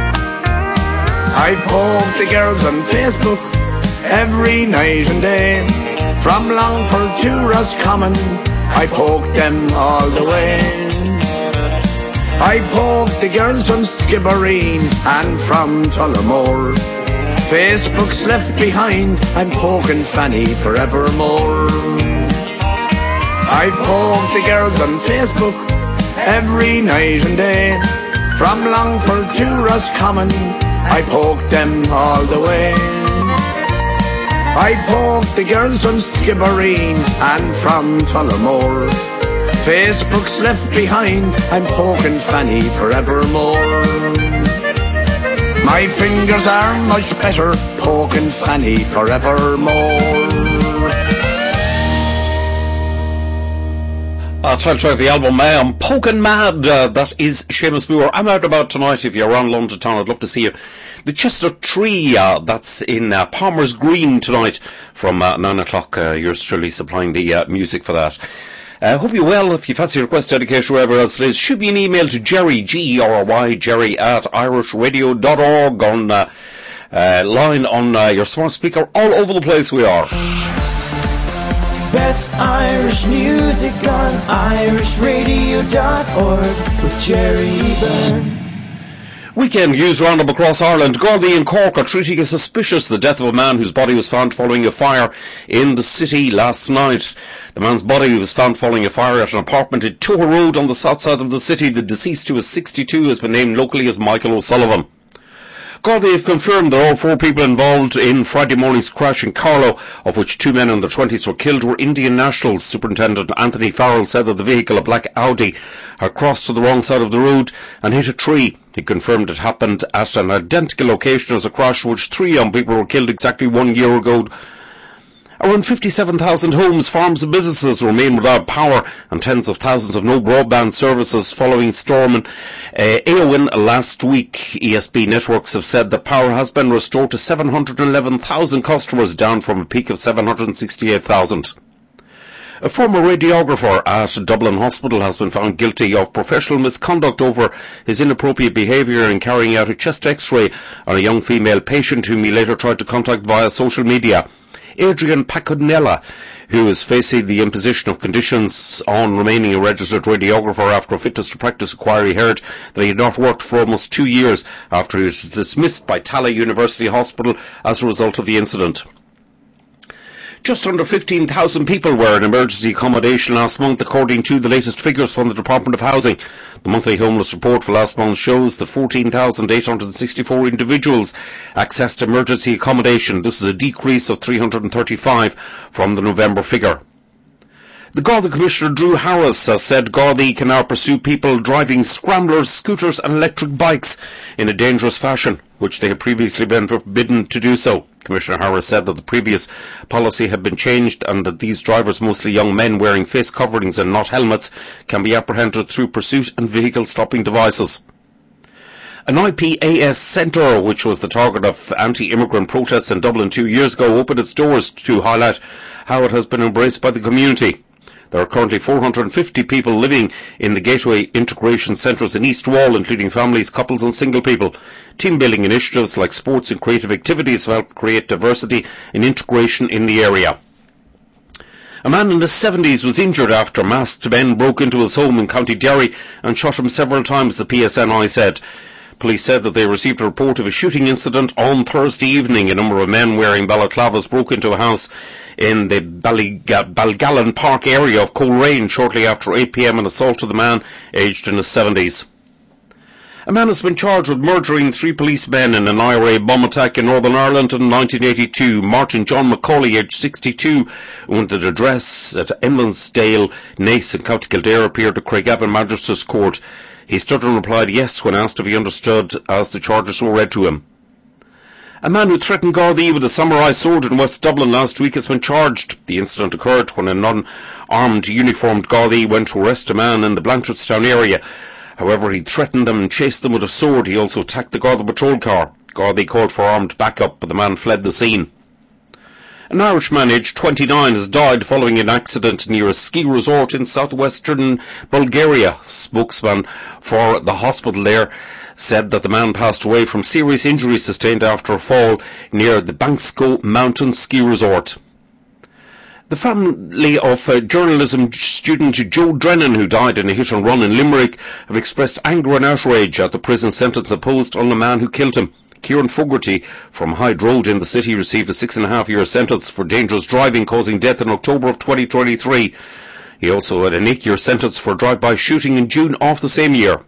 I poke the girls on Facebook every night and day, from Longford to Roscommon, I poke them all the way. I poke the girls from Skibbereen and from Tullamore. Facebook's left behind, I'm poking Fanny forevermore. I poke the girls on Facebook every night and day, from Longford to Roscommon, I poke them all the way. I poke the girls from Skibbereen and from Tullamore. Facebook's left behind, I'm poking Fanny forevermore. My fingers are much better poking Fanny forevermore. Uh, title track of the album, uh, I'm Poking Mad. Uh, that is Seamus Moore. I'm out about tonight. If you're around London town, I'd love to see you. The Chester Tree, uh, that's in uh, Palmer's Green tonight from uh, nine o'clock. Uh, yours truly supplying the uh, music for that. I uh, hope you're well. If you fancy a request, dedication, or whatever else it is, shoot me an email to Jerry, G E R R Y, Jerry at irish radio dot org on uh, uh, line on uh, your smart speaker. All over the place we are. Best Irish music on irish radio dot org with Jerry Byrne. Weekend news roundup across Ireland. Gardaí and Cork are treating as suspicious the death of a man whose body was found following a fire in the city last night. The man's body was found following a fire at an apartment in Tuha Road on the south side of the city. The deceased, who is sixty-two, has been named locally as Michael O'Sullivan. Gardaí have confirmed that all four people involved in Friday morning's crash in Carlow, of which two men in their twenties were killed, were Indian nationals. Superintendent Anthony Farrell said that the vehicle, a black Audi, had crossed to the wrong side of the road and hit a tree. He confirmed it happened at an identical location as a crash in which three young people were killed exactly one year ago. Around fifty-seven thousand homes, farms and businesses remain without power, and tens of thousands have no broadband services following Storm uh, Éowyn last week. E S B networks have said that power has been restored to seven hundred eleven thousand customers, down from a peak of seven hundred sixty-eight thousand. A former radiographer at Dublin Hospital has been found guilty of professional misconduct over his inappropriate behaviour in carrying out a chest x-ray on a young female patient whom he later tried to contact via social media. Adrian Pacunella, who is facing the imposition of conditions on remaining a registered radiographer after a fitness to practice inquiry heard that he had not worked for almost two years after he was dismissed by Tallaght University Hospital as a result of the incident. Just under fifteen thousand people were in emergency accommodation last month, according to the latest figures from the Department of Housing. The monthly homeless report for last month shows that fourteen thousand eight hundred sixty-four individuals accessed emergency accommodation. This is a decrease of three hundred thirty-five from the November figure. The Garda Commissioner Drew Harris has said Garda can now pursue people driving scramblers, scooters and electric bikes in a dangerous fashion, which they had previously been forbidden to do so. Commissioner Harris said that the previous policy had been changed and that these drivers, mostly young men wearing face coverings and not helmets, can be apprehended through pursuit and vehicle stopping devices. An I P A S centre, which was the target of anti-immigrant protests in Dublin two years ago, opened its doors to highlight how it has been embraced by the community. There are currently four hundred fifty people living in the Gateway Integration Centres in East Wall, including families, couples and single people. Team-building initiatives like sports and creative activities have helped create diversity and integration in the area. A man in his seventies was injured after masked men broke into his home in County Derry and shot him several times, the P S N I said. Police said that they received a report of a shooting incident on Thursday evening. A number of men wearing balaclavas broke into a house in the Ballyga- Balgallan Park area of Coleraine shortly after eight p m and assaulted the man aged in his seventies. A man has been charged with murdering three policemen in an I R A bomb attack in Northern Ireland in nineteen eighty-two. Martin John McCauley, aged sixty-two, owned an address at Emmonsdale, Naas in County Kildare, appeared at Craigavon Magistrates Court. He stood and replied yes when asked if he understood as the charges were read to him. A man who threatened Gardaí with a samurai sword in West Dublin last week has been charged. The incident occurred when a non-armed uniformed Gardaí went to arrest a man in the Blanchardstown area. However, he threatened them and chased them with a sword. He also attacked the Garda patrol car. Gardaí called for armed backup, but the man fled the scene. An Irishman aged twenty-nine has died following an accident near a ski resort in southwestern Bulgaria. Spokesman for the hospital there said that the man passed away from serious injuries sustained after a fall near the Bansko Mountain ski resort. The family of uh, journalism student Joe Drennan, who died in a hit-and-run in Limerick, have expressed anger and outrage at the prison sentence imposed on the man who killed him. Kieran Fogarty from Hyde Road in the city received a six-and-a-half-year sentence for dangerous driving causing death in October of twenty twenty-three. He also had an eight-year sentence for drive-by shooting in June of the same year.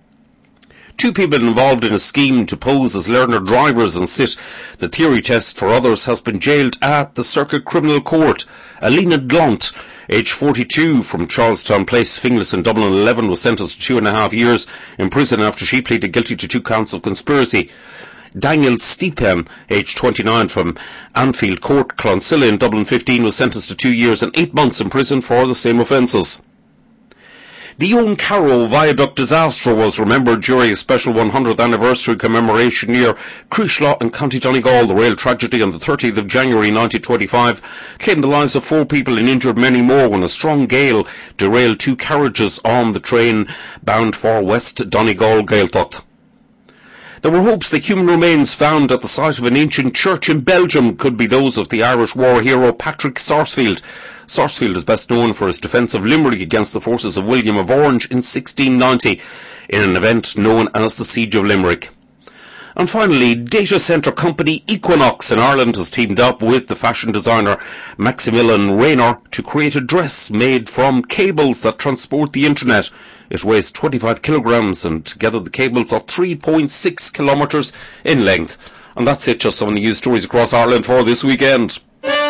Two people involved in a scheme to pose as learner drivers and sit the theory test for others has been jailed at the Circuit Criminal Court. Alina Glunt, aged forty-two, from Charlestown Place, Finglas in Dublin eleven, was sentenced to two and a half years in prison after she pleaded guilty to two counts of conspiracy. Daniel Stepan, aged twenty-nine, from Anfield Court, Clonsilla in Dublin fifteen, was sentenced to two years and eight months in prison for the same offences. The Owen Carrow viaduct disaster was remembered during a special one hundredth anniversary commemoration near Cruishlaw in County Donegal. The rail tragedy on the thirtieth of January nineteen twenty-five claimed the lives of four people and injured many more when a strong gale derailed two carriages on the train bound for West Donegal Gaeltacht. There were hopes that human remains found at the site of an ancient church in Belgium could be those of the Irish war hero Patrick Sarsfield. Sarsfield is best known for his defence of Limerick against the forces of William of Orange in sixteen ninety, in an event known as the Siege of Limerick. And finally, data centre company Equinox in Ireland has teamed up with the fashion designer Maximilian Rayner to create a dress made from cables that transport the internet. It weighs twenty-five kilograms and together the cables are three point six kilometres in length. And that's it, just some of the news stories across Ireland for this weekend.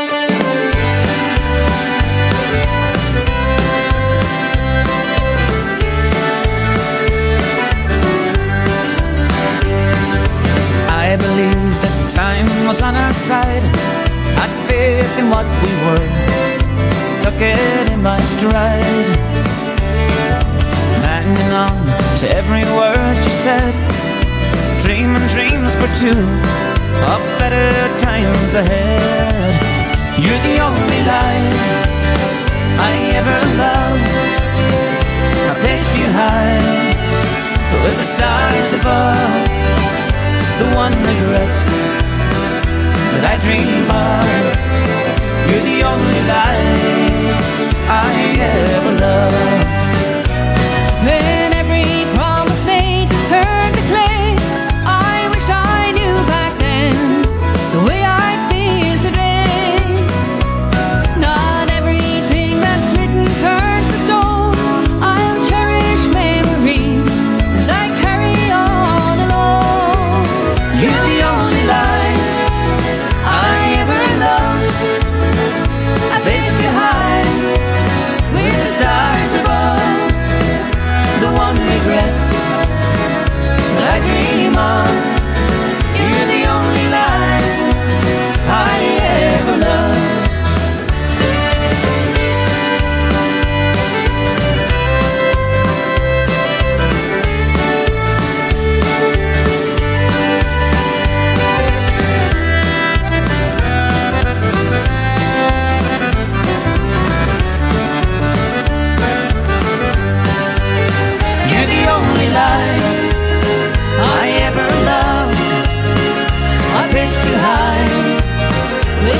I believed that time was on our side, had faith in what we were, took it in my stride, hanging on to every word you said, dreaming dreams for two of better times ahead. You're the only light I ever loved, I placed you high with the stars above. The one regret that I dream of, you're the only light I ever loved. Then every promise made has turned to clay. I wish I knew back then the way I feel today.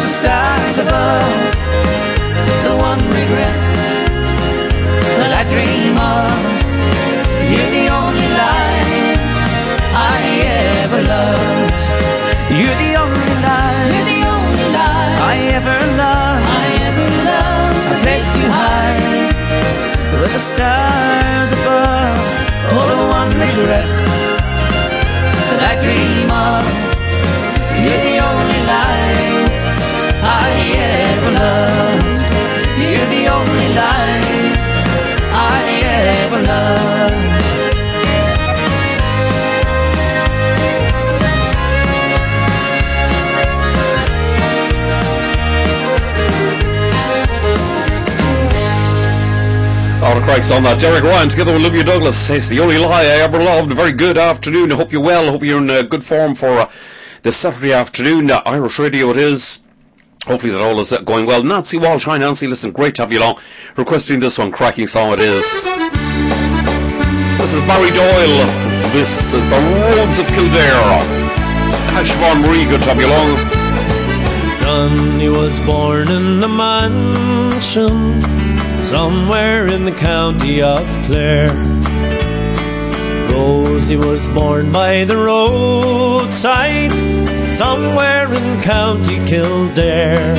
the stars above, the one regret that I dream of. You're the only light I ever loved. You're the only light, you're the only light I ever loved, I ever loved. I placed you high with the stars above. Oh, the one regret that I dream of. You're the only light I ever loved. You're the only light I ever loved. Out of Christ on that. Derek Ryan together with Olivia Douglas says the only lie I ever loved. Very good afternoon. I hope you're well. I hope you're in uh, good form for uh, this Saturday afternoon. Uh, Irish Radio it is. Hopefully that all is uh, going well. Nancy Walsh. Hi Nancy. Listen, great to have you along. Requesting this one. Cracking song it is. This is Barry Doyle. This is The Roads of Kildare. Hi Siobhan Marie. Good to have you along. Johnny was born in the mansion somewhere in the county of Clare. Rosie was born by the roadside somewhere in County Kildare.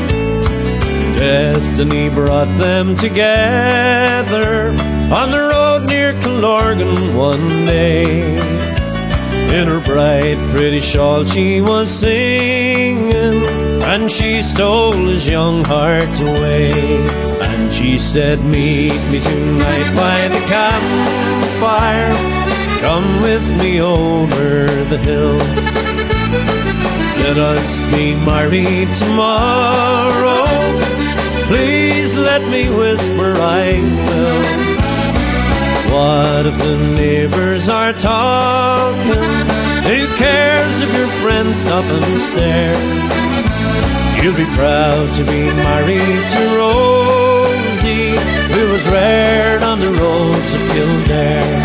Destiny brought them together on the road near Killorgan one day. In her bright, pretty shawl she was singing, and she stole his young heart away. And she said, meet me tonight by the campfire, come with me over the hill. Let us be married tomorrow, please let me whisper I will. What if the neighbors are talking? Who cares if your friends stop and stare? You'll be proud to be married to Rosie, who was reared on the roads of Kildare.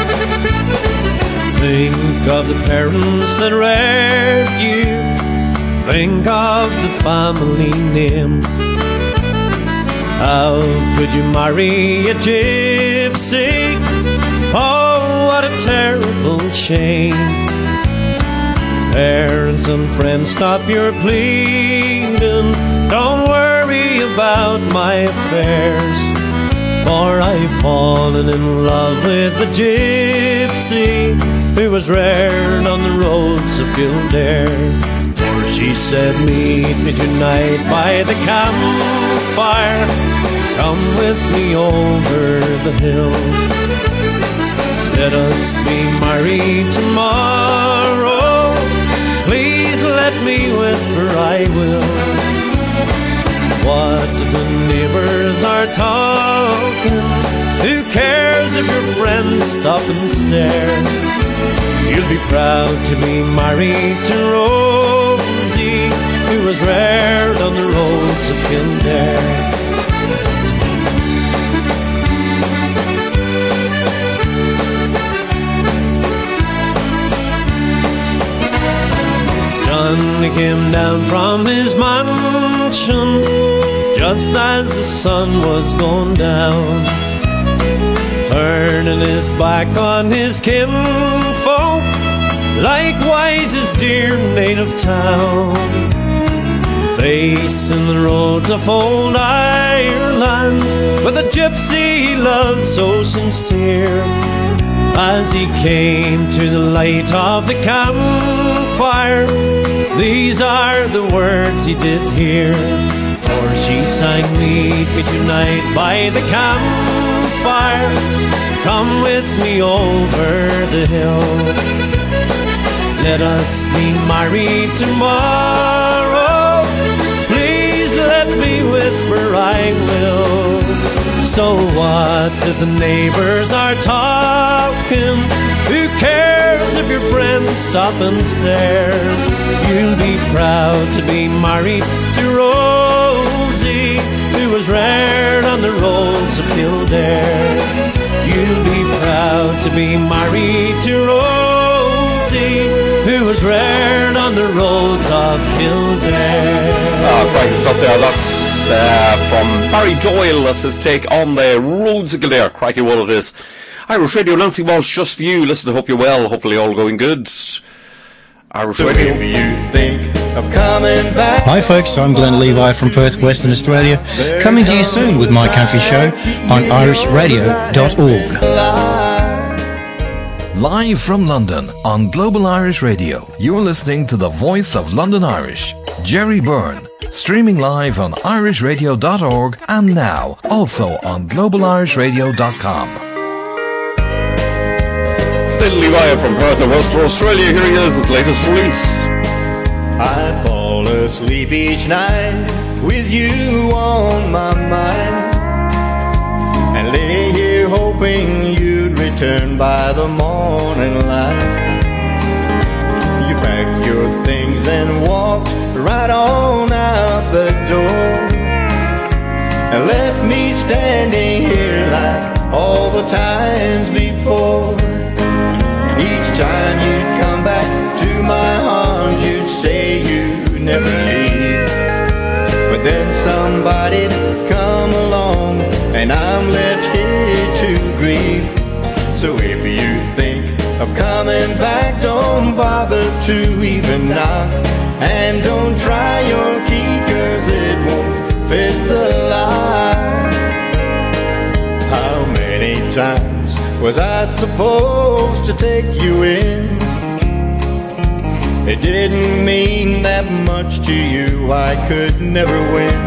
Think of the parents that reared you, think of the family name. How could you marry a gypsy? Oh, what a terrible shame. Parents and friends, stop your pleading. Don't worry about my affairs, for I've fallen in love with a gypsy who was reared on the roads of Kildare. For she said, meet me tonight by the campfire, come with me over the hill. Let us be married tomorrow, please let me whisper I will. What if the neighbors are talking? Who cares if your friends stop and stare? You'll be proud to be married to Rosie, who was reared on the roads of Kildare. Johnny came down from his mansion just as the sun was going down, turning his back on his kinfolk, likewise his dear native town. Facing the roads of old Ireland, with a gypsy he loved so sincere, as he came to the light of the campfire, these are the words he did hear. For she sang, meet me tonight by the campfire, come with me over the hill. Let us be married tomorrow, please let me whisper I will. So what if the neighbors are talking? Who cares if your friends stop and stare? You'll be proud to be married to Rosie, who was reared on the roads of Kildare. You'll be proud to be married to Rosie, who was reared on the roads of Kildare. Oh, Cracking stuff there. That's uh, from Barry Doyle. That's his take on the Rhodesicle there. Crikey, what it is. Irish Radio, Nancy Walsh, just for you. Listen, I hope you're well. Hopefully all going good. Irish So Radio. if you think of coming back. Hi folks, I'm Glenn Levi from Perth, Western Australia, coming to you soon with my country show on irish radio dot org. Live from London on Global Irish Radio, you're listening to the voice of London Irish, Jerry Byrne, streaming live on irish radio dot org and now also on global irish radio dot com. Little Levi from Perth in Western Australia. Here he is, his latest release. I fall asleep each night with you on my mind, and lay here hoping you'd return by the morning light. You packed your things and walked right on out the door, and left me standing here like all the times before. Each time you'd come back to my arms, you'd say you'd never leave. But then somebody'd come along, and I'm left here to grieve. So if you think of coming back, don't bother to even knock, and don't try your key, 'cause it won't fit the lock. How many times was I supposed to take you in? It didn't mean that much to you, I could never win.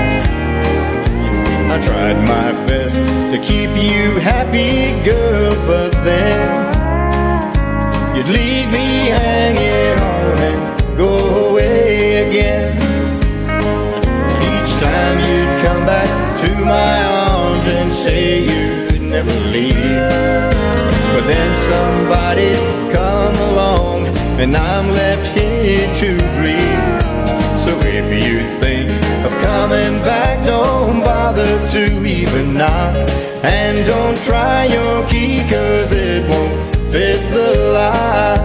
I tried my best to keep you happy, girl, but then you'd leave me hanging on and go away again. Each time you'd come back to my arms and say you'd never leave. But then somebody'd come along, and I'm left here to grieve. So if you think of coming back, don't bother to even knock, and don't try your key, 'cause it won't fit the lock.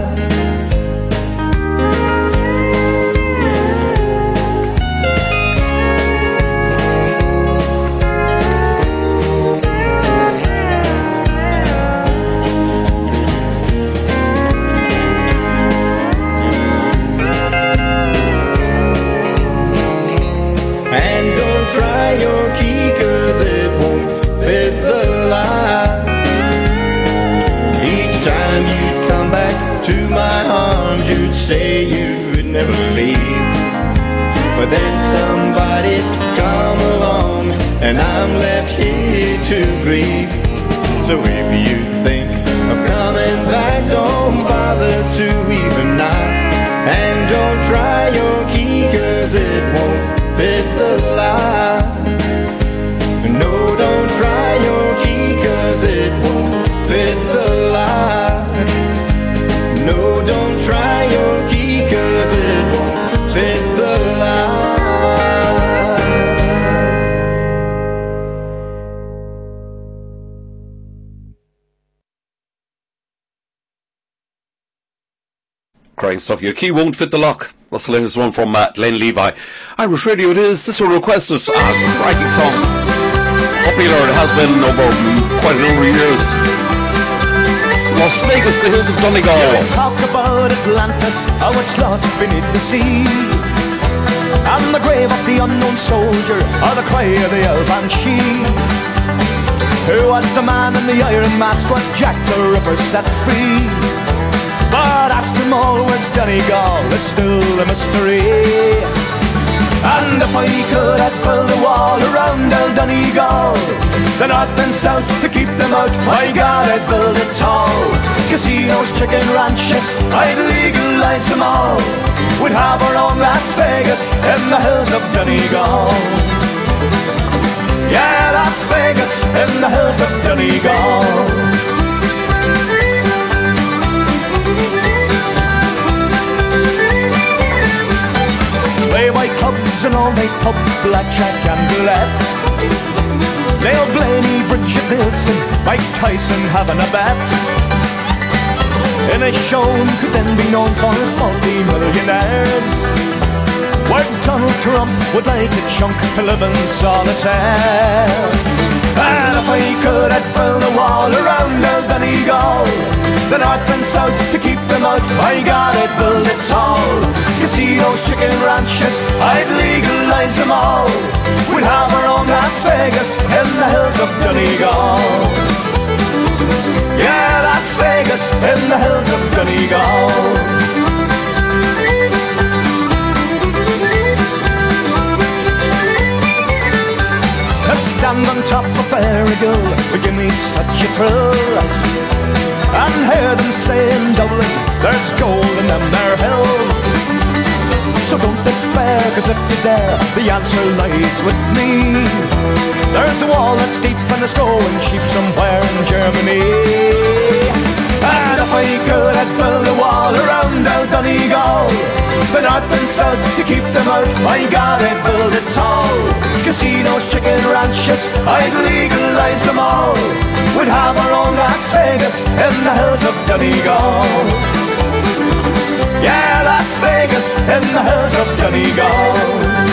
Try your key, 'cause it won't fit the lock. Each time you'd come back to my arms, you'd say you'd never leave. But then somebody'd come along, and I'm left here to grieve. So if you think of coming back, don't bother to even knock, and don't try your key, 'cause it won't fit the lock. No, don't try your key, 'cause it won't fit the lock. No, don't try your key, 'cause it won't fit the lock. Crying stuff. Your key won't fit the lock. That's the latest one from uh, Glenn Levi. Irish Radio it is. This one requested a uh, cracking song. Popular it has been over quite a number of years. Las Vegas, the hills of Donegal. Yeah, talk about Atlantis, how it's lost beneath the sea, and the grave of the unknown soldier, or the cry of the owl banshee. Who was the man in the iron mask? Was Jack the Ripper set free? But ask them all, where's Donegal? It's still a mystery. And if I could, I'd build a wall around old Donegal, the north and south, to keep them out. My God, I'd build it tall. Casinos, chicken ranches, I'd legalize them all. We'd have our own Las Vegas in the hills of Donegal. Yeah, Las Vegas in the hills of Donegal. White clubs and all-night pubs, blackjack and roulette. Dale Blaney, Bridget Nielsen, Mike Tyson having a bet. In a show could then be known for his multi-millionaires. where Donald Trump would like a chunk to live in solitaire. And if I could, I'd build a wall around El Donegal, the north and south to keep them out. My God, I'd build it tall. Casinos, chicken ranches, I'd legalise them all. We'd have our own Las Vegas in the hills of Donegal. Yeah, Las Vegas in the hills of Donegal. To stand on top of Ferrygill would give me such a thrill, and hear them say in Dublin there's gold in them there hills. So don't despair, cause if you dare, the answer lies with me. There's a wall that's deep and it's growing cheap somewhere in Germany. And if I could, I'd build a wall around El Donegal, the north and south to keep them out. My God, I'd build it tall. Casinos, chicken ranches, I'd legalise them all. We'd have our own Las Vegas in the hills of Donegal. Yeah, Las Vegas in the hills of Donegal.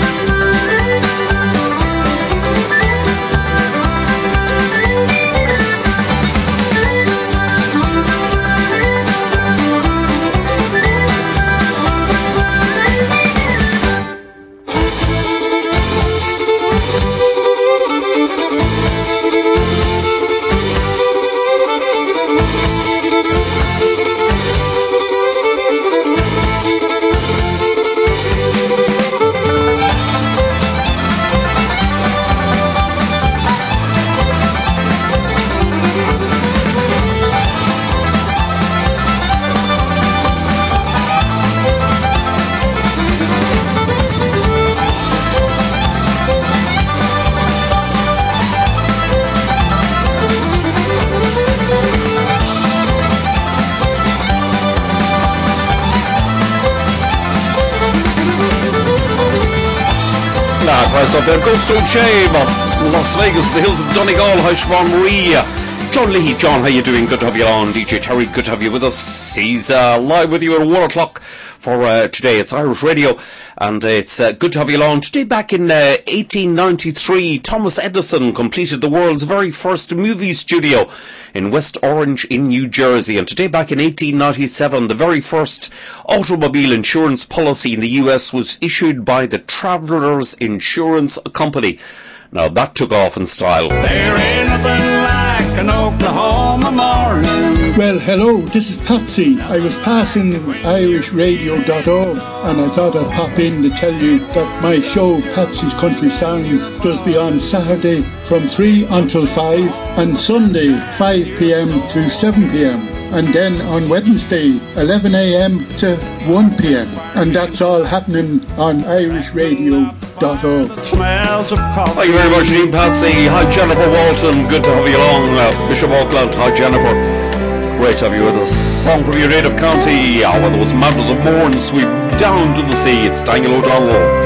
So there goes to Shame of Las Vegas, the hills of Donegal. Hi, Siobhan Marie. John Leahy. John, how you doing? Good to have you on. D J Terry, good to have you with us. He's uh, live with you at one o'clock for uh, today. It's Irish Radio, and uh, it's uh, good to have you along. Today, back in uh, eighteen ninety-three, Thomas Edison completed the world's very first movie studio in West Orange in New Jersey. And today, back in eighteen ninety-seven, the very first automobile insurance policy in the U S was issued by the Travelers Insurance Company. Now, that took off in style. There ain't nothing like an Oklahoma morning. Well, hello, this is Patsy. I was passing irish radio dot org and I thought I'd pop in to tell you that my show, Patsy's Country Songs, does be on Saturday from three until five and Sunday five p.m. to seven p.m. and then on Wednesday eleven a.m. to one p.m. and that's all happening on irish radio dot org. Smells of coffee. Thank you very much, Dean Patsy. Hi, Jennifer Walton. Good to have you along. Uh, Bishop Auckland. Hi, Jennifer. Great to have you with us. Song from your native county. Oh, when those mountains of Bourne sweep down to the sea. It's Daniel O'Donnell.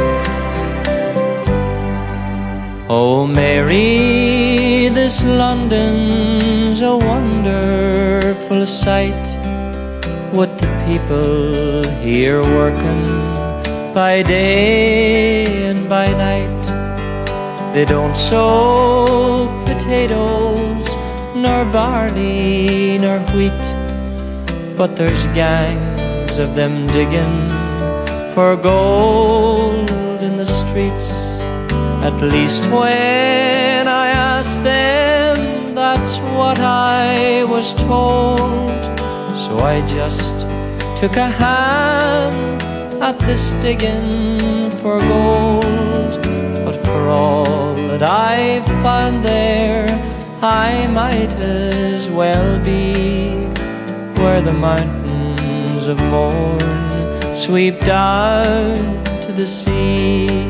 Oh, Mary, this London's a wonderful sight, with the people here working by day and by night. They don't sow potatoes, nor barley, nor wheat, but there's gangs of them digging for gold in the streets. At least when I asked them, that's what I was told. So I just took a hand at this digging for gold. But for all that I've found there, I might as well be where the mountains of Mourne sweep down to the sea.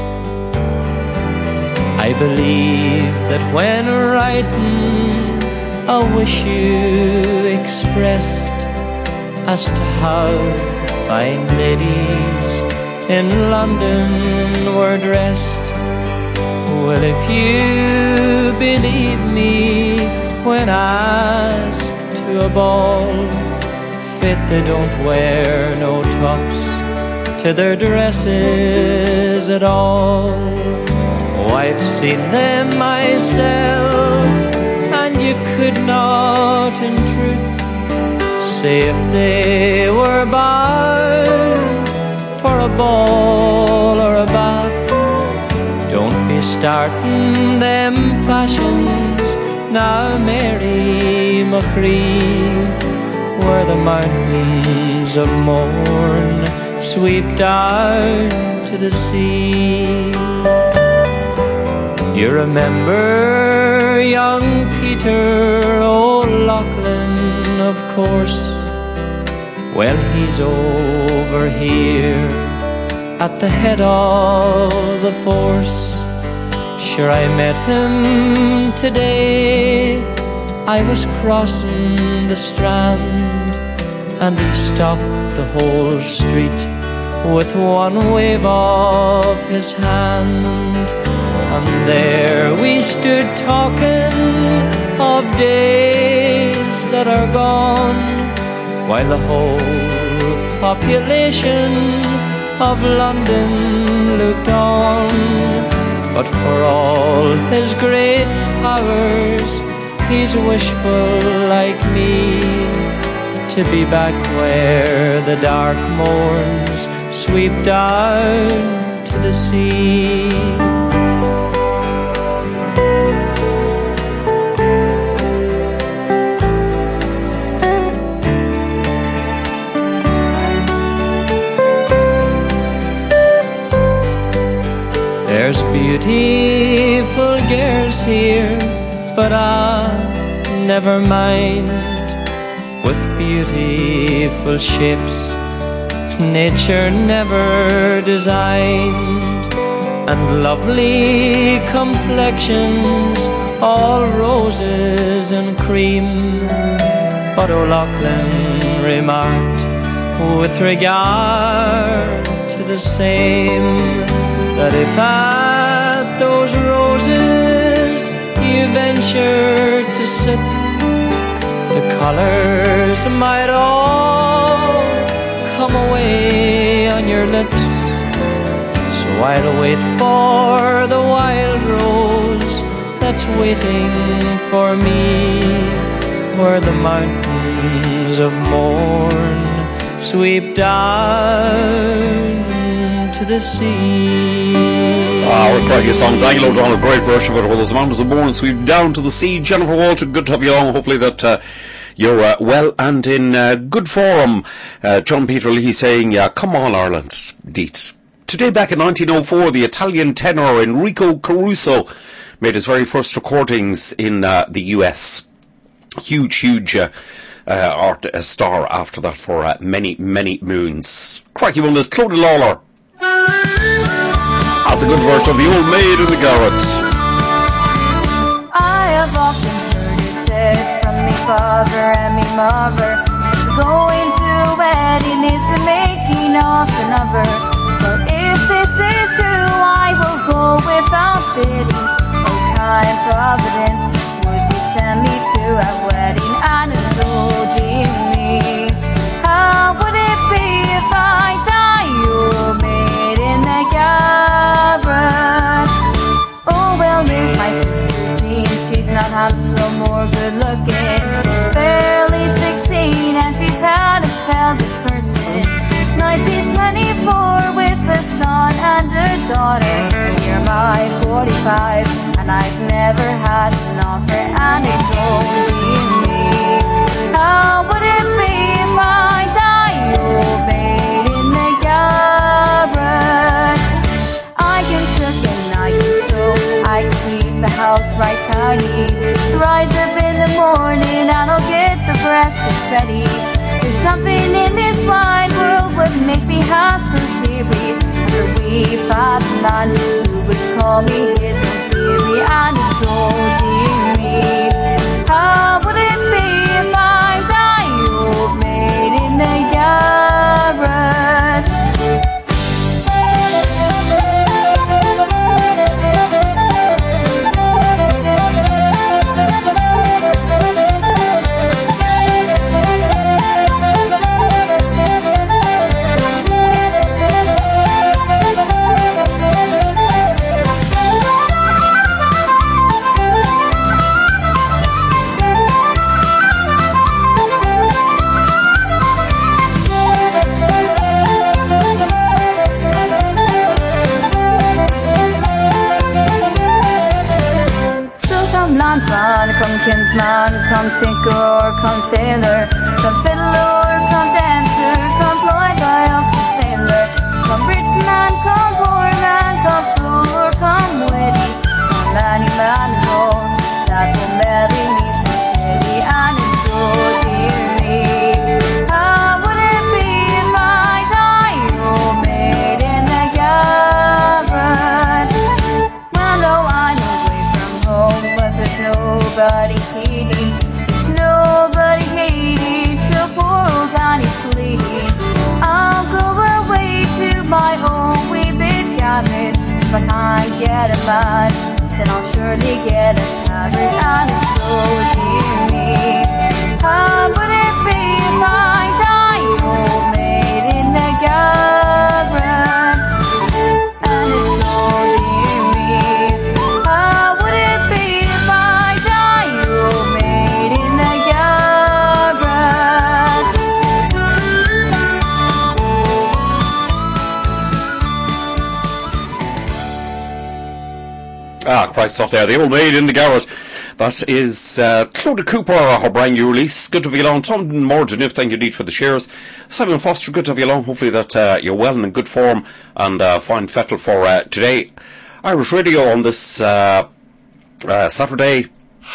I believe that when writing a wish you expressed as to how the fine ladies in London were dressed, well, if you believe me when asked to a ball, fit they don't wear no tops to their dresses at all. Oh, I've seen them myself, and you could not in truth say if they were bound for a ball or a bat. Don't be starting them fashions now, Mary McCree, where the mountains of morn sweep down to the sea. You remember young Peter O'Loughlin, of course. Well, he's over here at the head of the force. Sure, I met him today. I was crossing the Strand, and he stopped the whole street with one wave of his hand. And there we stood talking of days that are gone, while the whole population of London looked on. But for all his great powers, he's wishful like me, to be back where the dark morns sweep down to the sea. There's beautiful girls here, but ah, never mind. With beautiful shapes nature never designed, and lovely complexions, all roses and cream. But O'Loughlin remarked with regard to the same, that if at those roses you venture to sip, the colours might all come away on your lips. So I'll wait for the wild rose that's waiting for me, where the mountains of morn sweep down to the sea. Ah, what a cracking song. Daniel O'Donnell, a great version of it. Well, those mountains of morn sweep down to the sea. Jennifer Walter, good to have you along. Hopefully that uh, you're uh, well and in uh, good form. Uh, John Peter Lee saying, yeah, come on, Ireland, Deet. Today, back in nineteen oh four, the Italian tenor Enrico Caruso made his very first recordings in uh, the U S. Huge, huge uh, uh, art uh, star after that for uh, many, many moons. Cracky one, there's Clodagh Lawler. That's a good version of the Old Maid in the Garret. I have often heard it said from me father and me mother, going to a wedding is the making of another. But if this is true, I will go without bidding. Oh, kind Providence, would you send me to a wedding and including me? How would it be if I die, you maid in the garret? Oh, well, there's my sister Jean. She's not handsome or good looking, barely sixteen, and she's had a pelvic curtain. Now she's twenty-four with a son and her daughter. Near my forty-five, and I've never had an offer, and it's only me. How would it be if I die, old maid in the garret? I can cook and I can sew, I can keep the house right tidy. Rise up in the morning and I'll get the breakfast ready. There's something in this wide world would make me half so cheery. For we fat man who would call me his own theory, and it's only me. How would it be if I die, old maid in the garret? kinsman, come tinker or come tailor, come fiddler or come dancer, come ploy by Uncle Sailor, come rich man, come poor man, come fool or come witty, come many man and old, that will marry me sincerely and enjoy, dear me. How would it be if I died, old maid in the garret? Well, though I'm away from home, but there's nobody heeding, there's nobody heeding to poor old Danny's pleading. I'll go away to my own wee big cabin. If I can't get a man, then I'll surely get a tavern and a show, dear me. How would it be if I died, old maid in the garret? And it's so, dear me. How would it be if I died, old maid in the garret? Ah, Christ off there, the old maid in the garret. That is uh, Clodagh Cooper, her brand new release. Good to be along. Tom Morgan, if thank you need for the shares. Simon Foster, good to be along. Hopefully that uh, you're well and in good form and uh, fine fettle for uh, today. Irish Radio on this uh, uh, Saturday.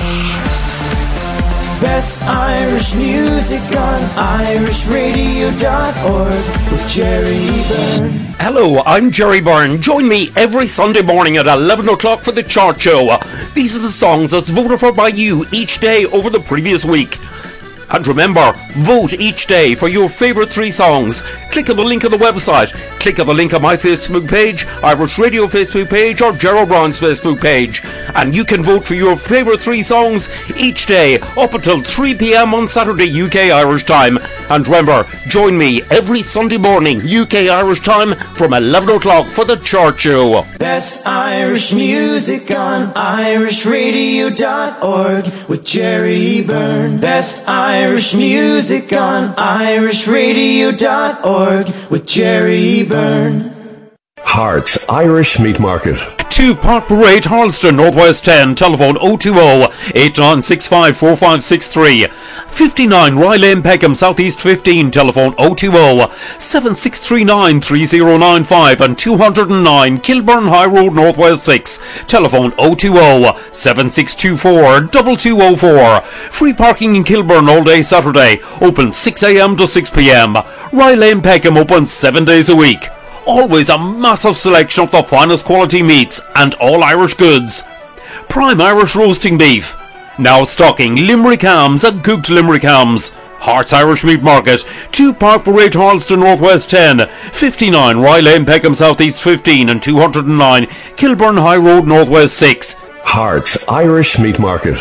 Best Irish music on irish radio dot org with Jerry Byrne. Hello, I'm Jerry Byrne. Join me every Sunday morning at eleven o'clock for the Chart Show. These are the songs that's voted for by you each day over the previous week. And remember, vote each day for your favourite three songs. Click on the link on the website. Click on the link on my Facebook page, Irish Radio Facebook page, or Gerald Brown's Facebook page. And you can vote for your favourite three songs each day up until three p.m. on Saturday U K Irish time. And remember, join me every Sunday morning U K Irish time from eleven o'clock for the Chart Show. Best Irish music on irish radio dot org with Jerry Byrne. Best Irish music on irish radio dot org with Jerry Byrne. Hearts Irish Meat Market. two Park Parade, Harleston, Northwest ten, telephone oh two oh, eight nine six five, four five six three. fifty-nine Rye Lane, Peckham, Southeast fifteen, telephone oh two oh, seven six three nine, three oh nine five, and two oh nine Kilburn High Road, Northwest six, telephone oh two oh, seven six two four, two two oh four. Free parking in Kilburn all day Saturday, open six a.m. to six p.m. Rye Lane, Peckham, open seven days a week. Always a massive selection of the finest quality meats and all Irish goods. Prime Irish roasting beef. Now stocking Limerick hams and cooked Limerick hams. Hearts Irish Meat Market, two Park Parade, Harleston, Northwest ten, fifty-nine Rye Lane, Peckham, Southeast fifteen, and two oh nine Kilburn High Road, Northwest six. Hearts Irish Meat Market.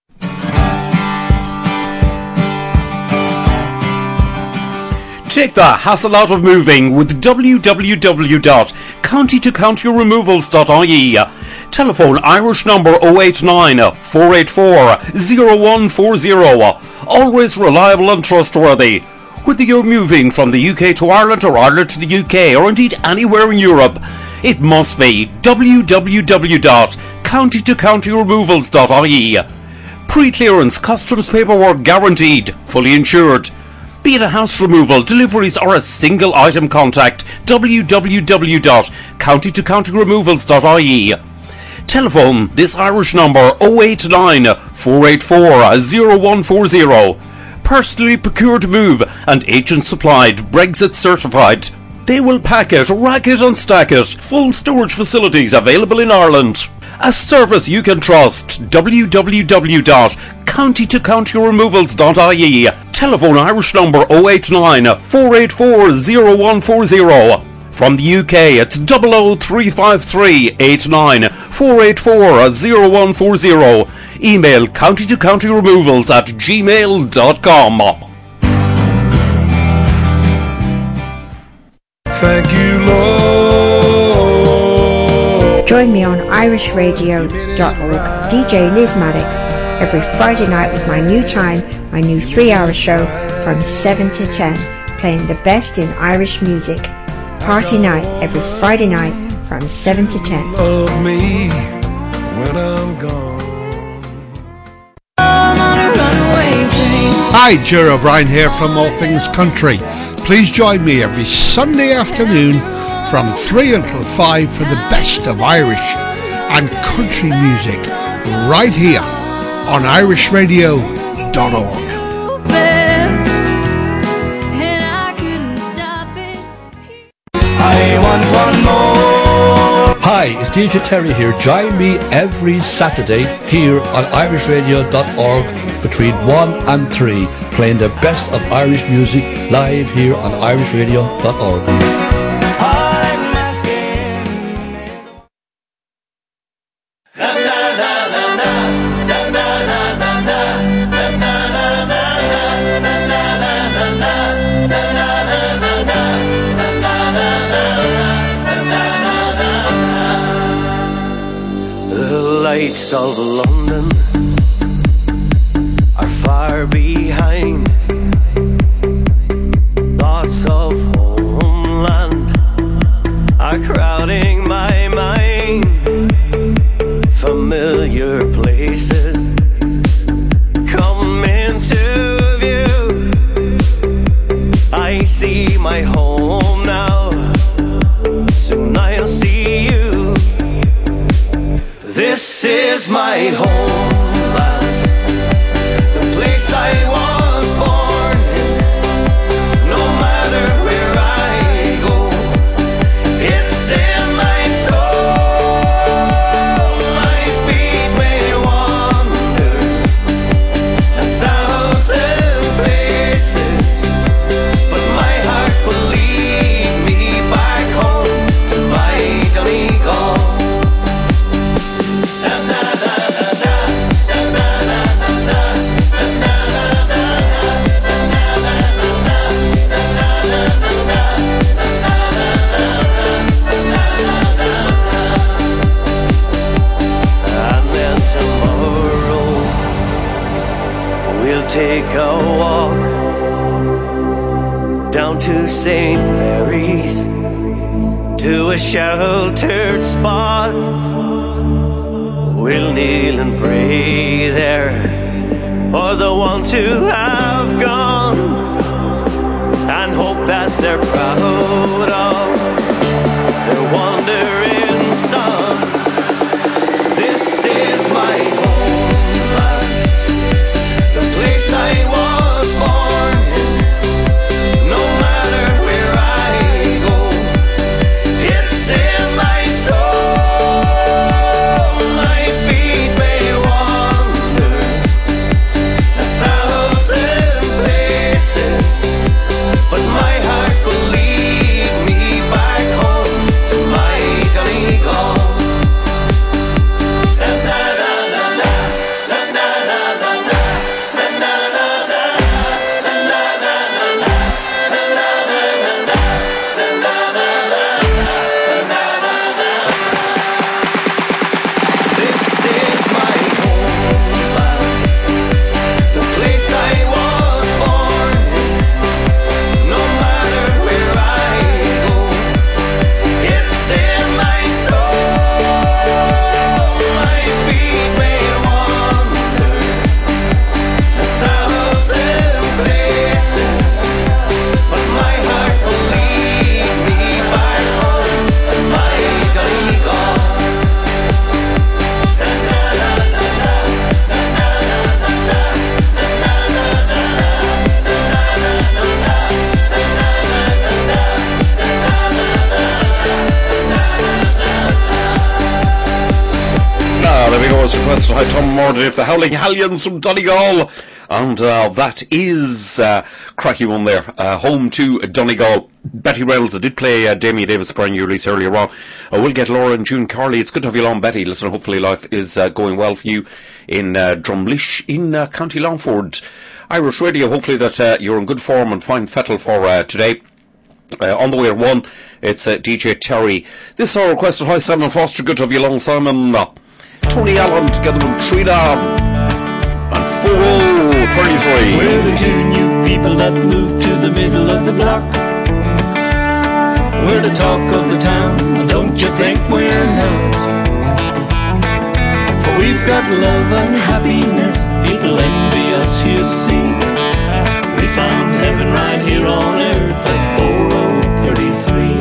Take the hassle out of moving with w w w dot county to county removals dot I E. Telephone Irish number oh eight nine, four eight four, oh one four oh. Always reliable and trustworthy. Whether you're moving from the U K to Ireland or Ireland to the U K or indeed anywhere in Europe, it must be w w w dot county to county removals dot I E. Pre-clearance customs paperwork guaranteed, fully insured. Be it a house removal, deliveries or a single item, contact w w w dot county to county removals dot I E. Telephone this Irish number oh eight nine, four eight four, oh one four oh. Personally procured move and agent supplied, Brexit certified. They will pack it, rack it and stack it. Full storage facilities available in Ireland. A service you can trust. w w w dot county to county removals dot I E. Telephone Irish number oh eight nine, four eight four, oh one four oh. From the U K it's double oh three five three, eight nine, four eight four, oh one four oh. Email county to county removals at gmail dot com. Thank you, Lord. Join me on irish radio dot org, D J Liz Maddox, every Friday night with my new time, my new three-hour show from seven to ten, playing the best in Irish music. Party night every Friday night from seven to ten. Love me when I'm gone. Hi, Ger O'Brien here from All Things Country. Please join me every Sunday afternoon from three until five for the best of Irish and country music right here on Irish Radio dot org. I want one more. Hi, it's D J Terry here. Join me every Saturday here on Irish Radio dot org between one and three, playing the best of Irish music live here on Irish Radio dot org. Lights of London are far behind. Thoughts of homeland are crowding my mind. Familiar places come into view. I see my home now, soon I'll see you. This is my homeland, the place I was born in. No matter where I go, it's in my soul. My feet may wander a thousand places, but my heart will lead me back home to my Donegal. Take a walk down to Saint Mary's, to a sheltered spot. We'll kneel and pray there for the ones who have gone, and hope that they're proud of their wandering son. This is my homeland, the place I was born in. No matter where I go, it's in my soul. My feet may wander a thousand places, but my heart will lead me back home to my Donegal. Requested by Tom Morden of the Howling Hallions from Donegal, and uh, that is uh, cracky one there. Uh, home to Donegal. Betty Reynolds, I did play uh, Damien Davis' brand new release earlier on. Uh, we'll get Laura and June Carley. It's good to have you along, Betty. Listen, hopefully life is uh, going well for you in uh, Drumlish in uh, County Longford. Irish Radio, hopefully that uh, you're in good form and fine fettle for uh, today. Uh, on the way at one, it's uh, D J Terry. This is our requested. Hi, Simon Foster. Good to have you along, Simon. Uh, Tony Allen together with Trina and four oh thirty-three. We're the two new people that moved to the middle of the block. We're the talk of the town, and don't you think we're not? For we've got love and happiness, people envy us, you see. found heaven right here on earth at four oh thirty-three.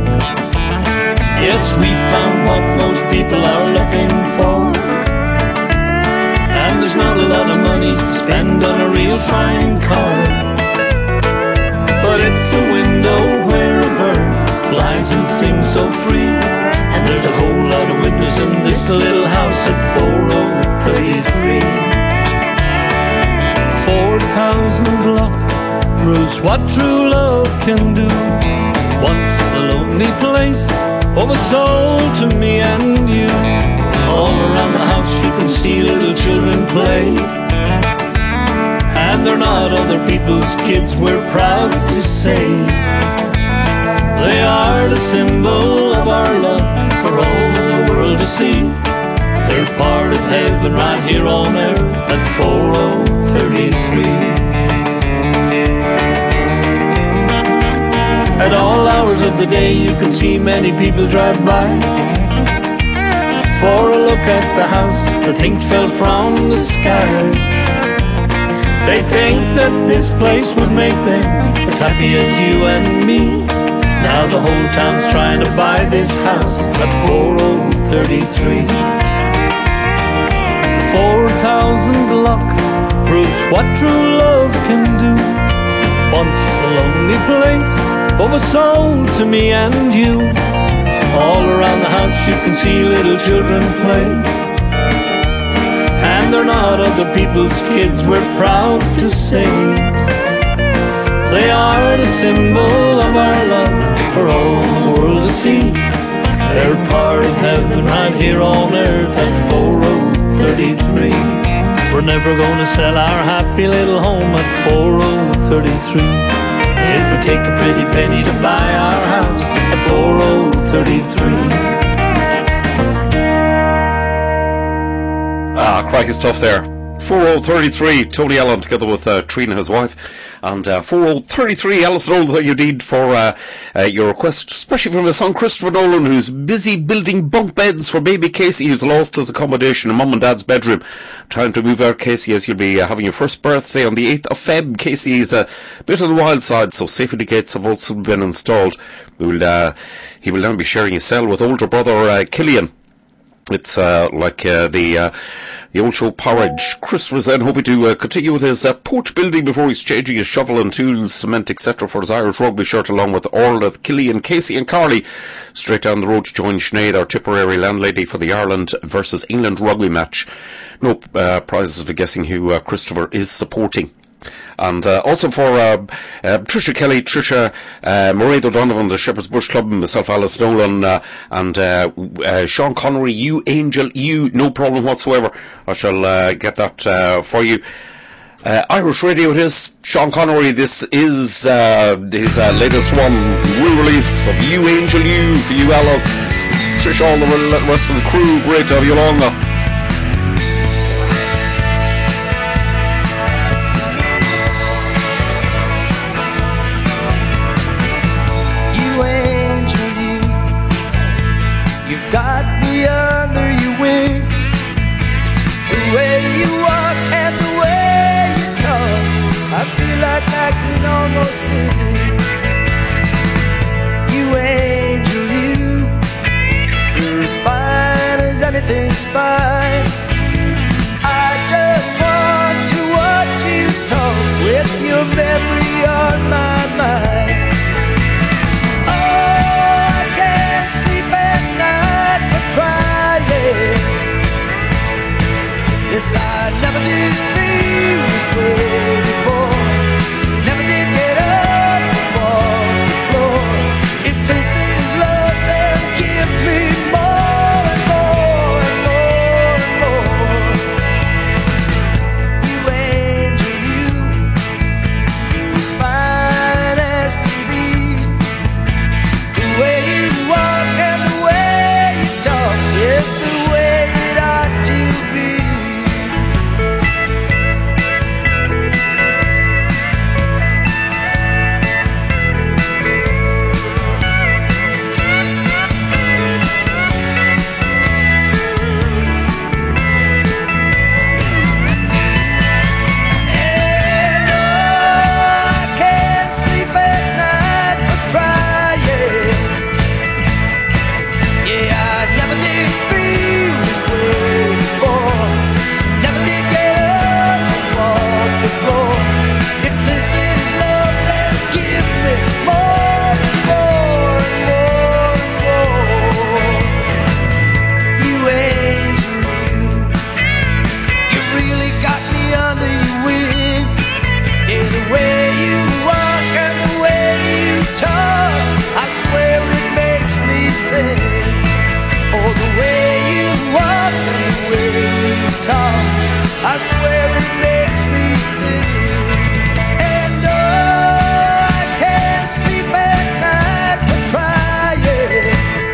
Yes, we found what most people are looking for, and there's not a lot of money to spend on a real fine car, but it's a window where a bird flies and sings so free, and there's a whole lot of windows in this little house at four oh thirty-three. Four thousand block proves what true love can do. Once a lonely place, oh, was sold to me and you. All around the house you can see little children play, and they're not other people's kids, we're proud to say. They are the symbol of our love for all the world to see. They're part of heaven right here on earth at four oh thirty-three. At all hours of the day you can see many people drive by for a look at the house they think fell from the sky. They think that this place would make them as happy as you and me. Now the whole town's trying to buy this house at four oh thirty-three. Four thousand block proves what true love can do. Once a lonely place, but was sold to me and you. All around the house you can see little children play, and they're not other people's kids, we're proud to say. They are the symbol of our love for all the world to see. They're part of heaven right here on earth at four oh thirty-three. We're never gonna sell our happy little home at four oh thirty-three. It would take a pretty penny to buy our house at four oh thirty-three. Ah, crikey stuff there. four oh thirty-three, Tony Allen together with uh, Trina, his wife, and uh, four oh thirty-three, Alison Nolan, that you need for uh, uh, your request, especially from his son Christopher Nolan, who's busy building bunk beds for baby Casey, who's lost his accommodation in mum and dad's bedroom. Time to move out, Casey, as you'll be uh, having your first birthday on the eighth of February. Casey is a bit on the wild side, so safety gates have also been installed. We'll, uh, he will now be sharing his cell with older brother uh, Killian. It's uh, like uh, the uh, the old show Porridge. Christopher's then hoping to uh, continue with his uh, porch building before he's changing his shovel and tools, cement, et cetera for his Irish rugby shirt, along with Orla, Killian, Casey and Carly straight down the road to join Sinead, our Tipperary landlady, for the Ireland versus England rugby match. No uh, prizes for guessing who uh, Christopher is supporting. And uh, also for uh, uh, Tricia Kelly, Tricia uh, Mairead O'Donovan, the Shepherd's Bush Club, and myself, Alice Nolan, uh, and uh, uh, Sean Connery, you Angel, you, no problem whatsoever. I shall uh, get that uh, for you. Uh, Irish Radio it is. Sean Connery, this is uh, his uh, latest one, re-release of You Angel, You, for you Alice, Trish, all the rest of the crew. Great to have you along now. You angel, you, you're as fine as anything's fine. I just want to watch you talk with your memory on my mind. Oh, I can't sleep at night for trying. Yes, I never did feel this way before. More and more and more and more. I swear it makes me sick. And oh, I can't sleep at night for crying.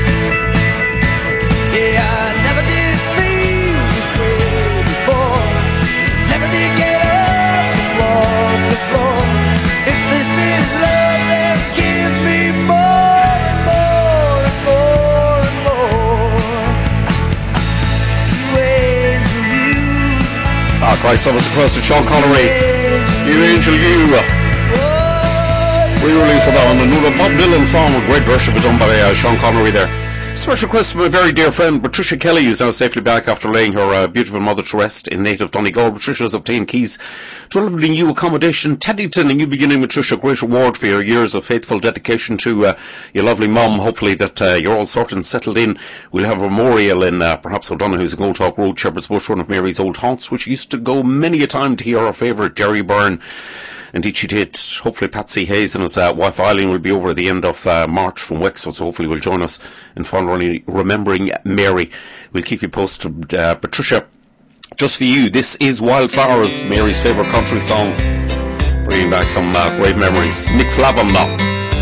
Yeah, I never did feel this way before. Never did get up and walk the floor. If this is love, then give me more and more and more and more. You angel, you. Ah, Christ, that was across to Sean Connery. You angel, you. Re-release of that one, another Bob Dylan song, a great version of it done by uh, Sean Connery there. Special request from my very dear friend Patricia Kelly, who's now safely back after laying her uh, beautiful mother to rest in native Donegal. Patricia has obtained keys to a lovely new accommodation, Teddington, and you'll be getting, Patricia, a great reward for your years of faithful dedication to uh, your lovely mum. Hopefully that uh, you're all sorted and settled in. We'll have a memorial in uh, perhaps O'Donoghue's in Old Talk Road, Shepherd's Bush, one of Mary's old haunts, which used to go many a time to hear our favourite Jerry Byrne. Indeed she did. Hopefully Patsy Hayes and his uh, wife Eileen will be over at the end of uh, March from Wexford, so hopefully will join us in fond remembering Mary. We'll keep you posted. Uh, Patricia, just for you, this is Wildflowers, Mary's favourite country song, bringing back some uh, great memories. Mick Flavin now.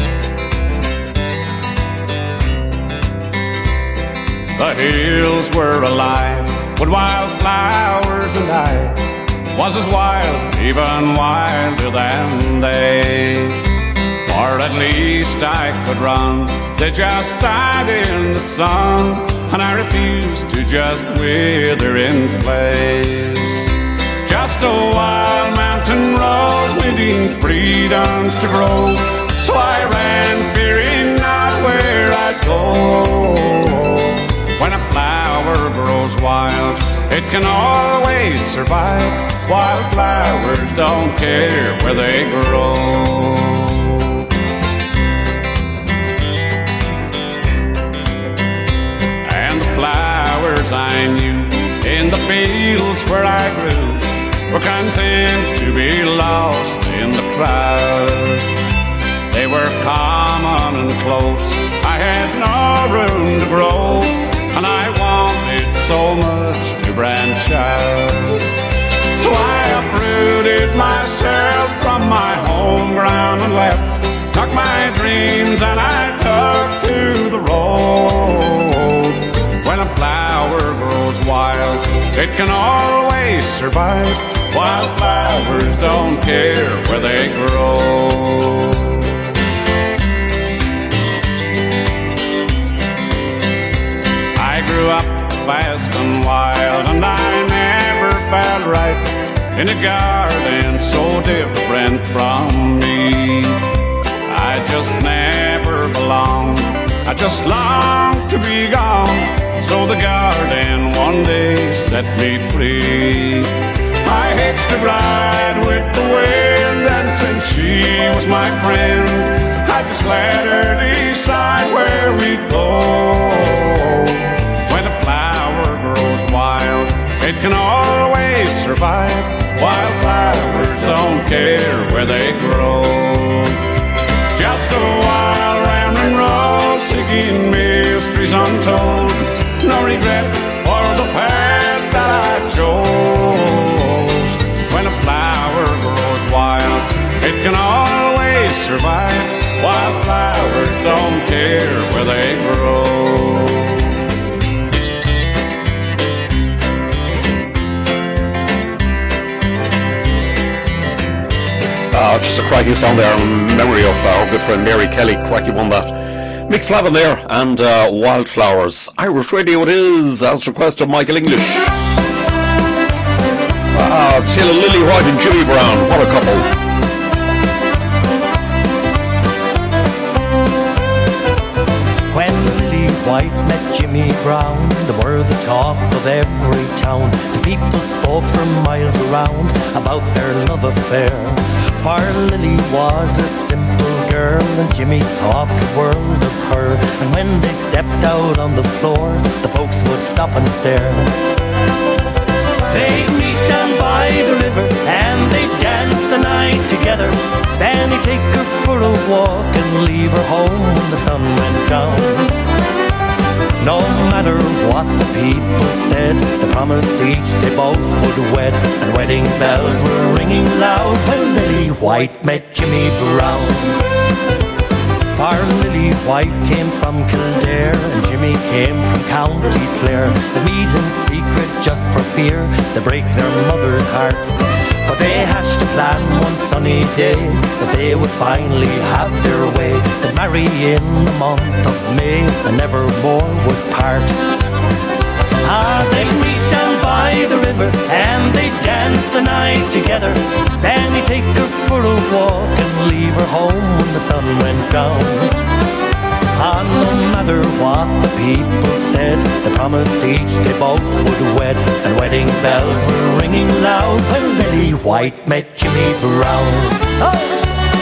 The hills were alive with wildflowers, and I was as wild, even wilder than they. Or at least I could run. They just died in the sun, and I refused to just wither in place. Just a wild mountain rose needing freedoms to grow. So I ran, fearing not where I'd go. When a flower grows wild, it can always survive. Wildflowers don't care where they grow. And the flowers I knew in the fields where I grew were content to be lost in the crowd. They were common and close, I had no room to grow, and I wanted so much to branch out. So I uprooted myself from my home ground and left, took my dreams and I took to the road. When a flower grows wild, it can always survive. Wildflowers don't care where they grow. I grew up fast and wild, and I never felt right in a garden so different from me. I just never belonged, I just longed to be gone. So the garden one day set me free. I hitched a ride with the wind, and since she was my friend, I just let her decide where we'd go. When a flower grows wild, it can always survive. Wildflowers don't care where they grow. Just a wild rambling rose, seeking mysteries untold. No regret for the path that I chose. When a flower grows wild, it can always survive. Wildflowers don't care where they grow. Uh, just a cracking song there in memory of uh, our good friend Mary Kelly. Cracky won that. Mick Flavin there and uh, Wildflowers. Irish Radio it is, as requested Michael English. Ah, uh, Taylor Lily White and Jimmy Brown. What a couple. When Lily White met Jimmy Brown, they were the talk of every town. The people spoke for miles around about their love affair. For Lily was a simple girl, and Jimmy thought the world of her. And when they stepped out on the floor, the folks would stop and stare. They'd meet down by the river, and they'd dance the night together. Then he'd take her for a walk and leave her home when the sun went down. No matter what the people said, they promised each they both would wed, and wedding bells were ringing loud when Lily White met Jimmy Brown. For Lily White came from Kildare and Jimmy came from County Clare. They meet in secret just for fear they break their mother's hearts. But they hatched a plan one sunny day that they would finally have their way. They'd marry in the month of May and never more would part. Ah, they'd meet down by the river and they'd dance the night together. Then he'd take her for a walk and leave her home when the sun went down. Ah, no matter what the people said, they promised each they both would wed, and wedding bells were ringing loud when Lily White met Jimmy Brown. Oh!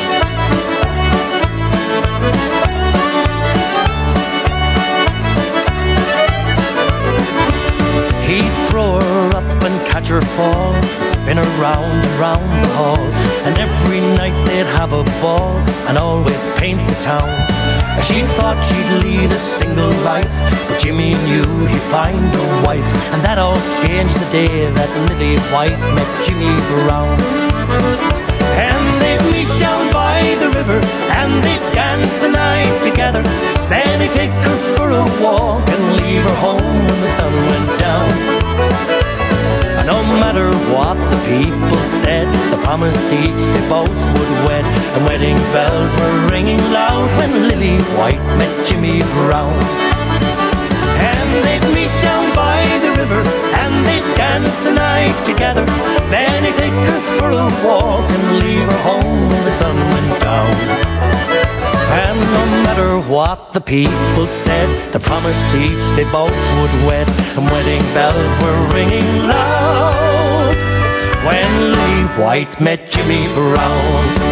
He'd throw her up and catch her fall, spin her round and round the hall, and every night they'd have a ball and always paint the town. She thought she'd lead a single life, but Jimmy knew he'd find a wife, and that all changed the day that Lily White met Jimmy Brown. And they'd meet down by the river and they'd dance the night together. Then he'd take her for a walk and leave her home when the sun went down. And no matter what the people said, they promised each they both would wed, and wedding bells were ringing loud when Lily White met Jimmy Brown. And they'd meet down by the river and they'd dance the night together. Then he'd take her for a walk and leave her home when the sun went down. And no matter what the people said, they promised each they both would wed, and wedding bells were ringing loud when Lily White met Jimmy Brown.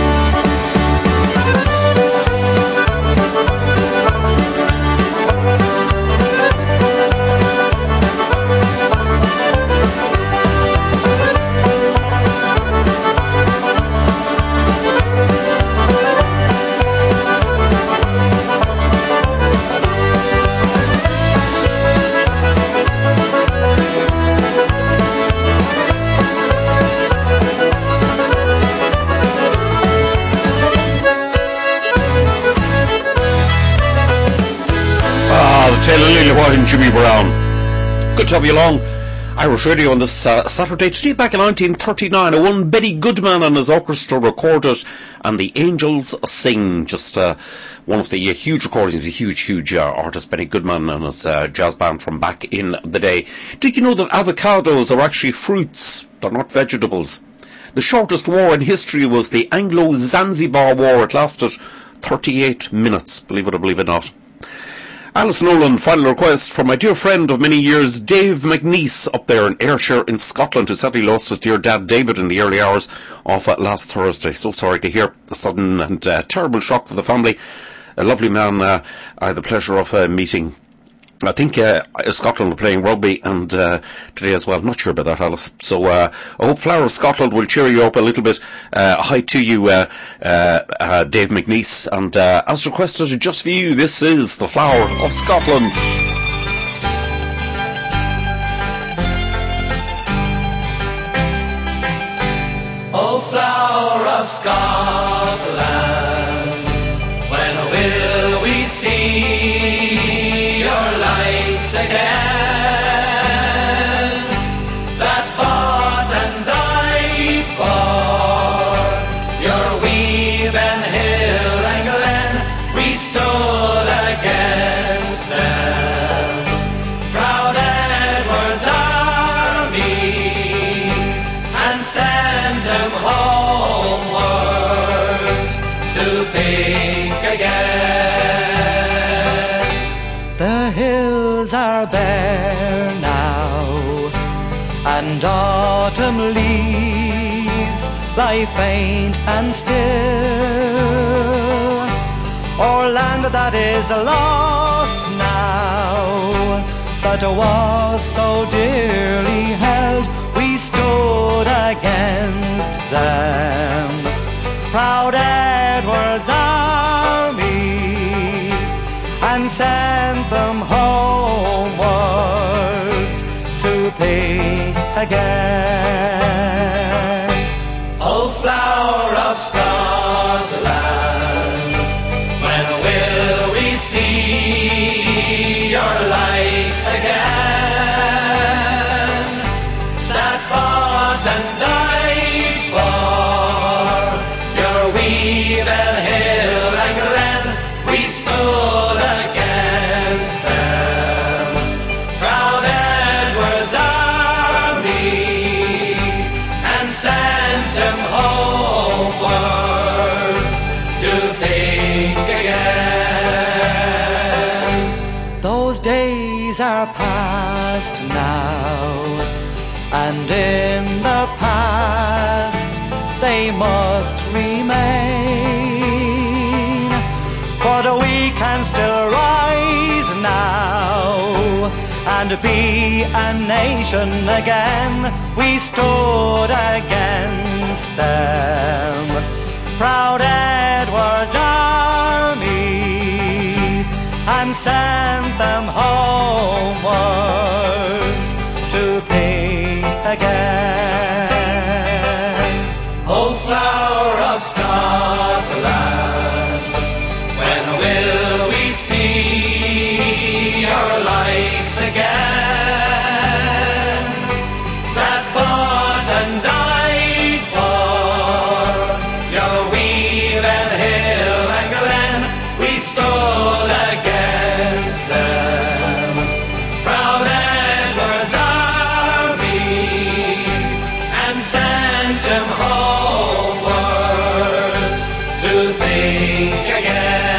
Taylor, Lily White and Jimmy Brown. Good to have you along. Irish Radio on this uh, Saturday. Today, back in nineteen thirty-nine, a one Betty Goodman and his orchestra recorded And the Angels Sing. Just uh, one of the uh, huge recordings of a huge, huge uh, artist, Benny Goodman and his uh, jazz band from back in the day. Did you know that avocados are actually fruits? They're not vegetables. The shortest war in history was the Anglo-Zanzibar War. It lasted thirty-eight minutes, believe it or believe it not. Alice Nolan, final request from my dear friend of many years, Dave McNeese, up there in Ayrshire in Scotland, who sadly lost his dear dad David in the early hours of uh, last Thursday. So sorry to hear the sudden and uh, terrible shock for the family. A lovely man uh, I had the pleasure of uh, meeting. I think uh, Scotland are playing rugby and uh, today as well. I'm not sure about that, Alice. So uh, I hope Flower of Scotland will cheer you up a little bit. Uh, hi to you, uh, uh, uh, Dave McNeese. And uh, as requested, just for you, this is the Flower of Scotland. Oh, Flower of Scotland, when will we see your lights again, that fought and died for your wee Ben Hill and Glen? We stood against them, proud Edward's army, and sent them homewards to think again. The hills are bare now, and autumn leaves lie faint and still. O'er land that is lost now, that was so dearly held, we stood against them, proud Edward's army, and sent them homewards to think again. Oh, flower of Scotland, when will we see your lights again, that fought and died for your wee Bell Hill and Glen? We stood against them, proud Edward's army, and sent them homewards to think again. Those days are past now, and in the past they must remain. But we can still rise now and be a nation again. We stood against them, proud Edward's army, and sent them homewards to think again. Oh, flower of Scotland, when will we see your lights again, that fought and died for your wee Bell Hill and Glen? We stood against them, proud Edward's army, and sent them homewards to think again.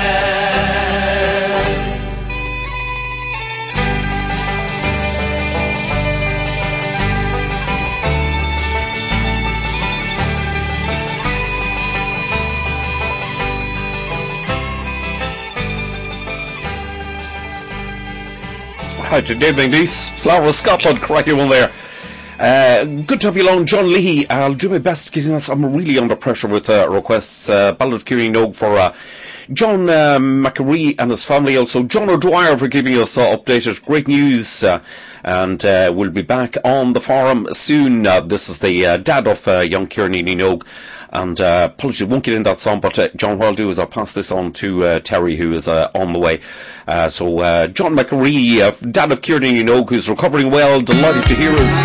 Hi to David Nice, Flower of Scotland, cracking one there. Uh, good to have you along, John Leahy. I'll do my best getting this. I'm really under pressure with uh, requests. Uh, Ballad of Kieran Nogue for uh, John uh, McAree and his family. Also, John O'Dwyer for keeping us uh, updated. Great news. Uh, and uh, we'll be back on the forum soon. Uh, this is the uh, dad of uh, young Kieran Nogue. And uh, apologies, won't get in that song, but uh, John, what I'll do is I'll pass this on to uh, Terry, who is uh, on the way. Uh, so, uh, John McAree, uh, dad of Kieran Nogue, who's recovering well, delighted to hear it.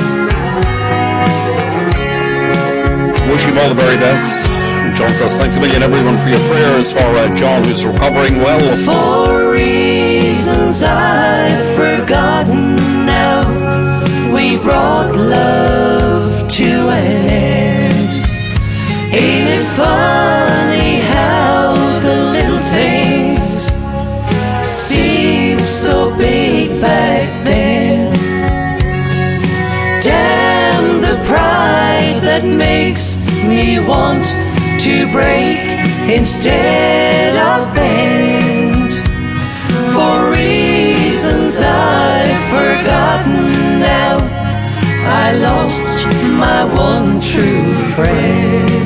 Wish him all the very best. And John says, thanks a million, everyone, for your prayers for uh, John, who's recovering well. For reasons I've forgotten now, we brought love to an end. Ain't it funny how the little things seem so big back then? Damn the pride that makes me want to break instead of bend. For reasons I've forgotten now, I lost my one true friend.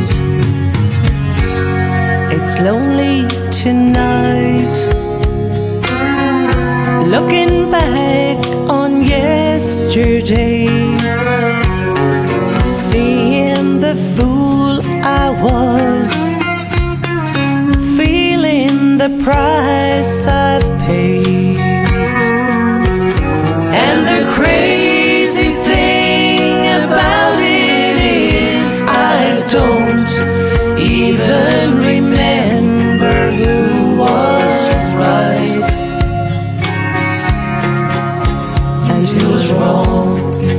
It's lonely tonight, looking back on yesterday, seeing the fool I was, feeling the price I've paid. And the crazy thing about it is I don't even remember who was right and who was wrong.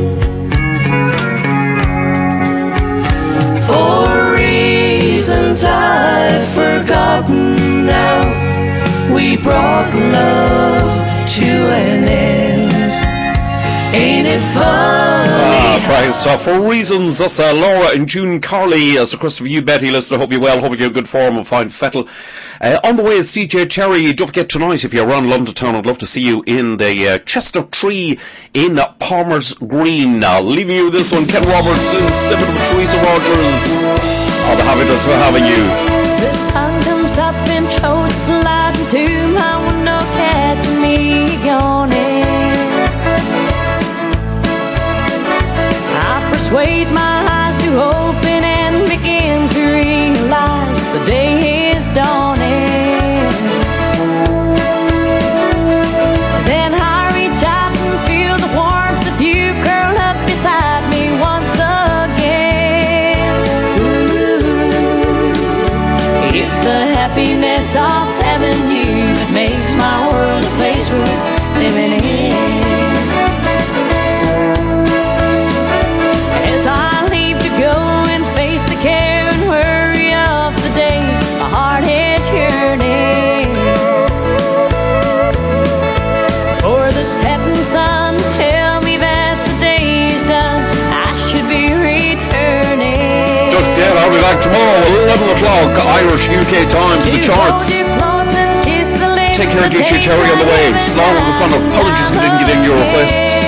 For reasons I've forgotten now, we brought love to an end. Ain't it funny? Ah, Christ. Uh, for reasons, that's uh, Laura and June Carley. As uh, so Christopher, you Betty, listen, I hope you're well. Hope you're in good form and fine fettle. Uh, on the way is D J Terry. Don't forget tonight, if you're around London town, I'd love to see you in the uh, Chestnut Tree in uh, Palmer's Green. Now, leaving you with this one, Ken Roberts, Lynn Stimmett with Teresa Rogers. All the happiness for having you. The sun comes up and throws slide into my window, catching me yawning. I persuade my eyes to open and begin to realize the day is dawning. Then I reach out and feel the warmth of you curl up beside me once again. Ooh, it's the happiness of having you that makes my world a place worth living in. As I leave to go and face the care and worry of the day, my heart is yearning for the setting sun to tell me that the day is done. I should be returning. Just get, I'll be back tomorrow, eleven o'clock, Irish U K Times, the charts. Take care, D J Terry on the way. Slow on this one. Apologies if we didn't get in your requests.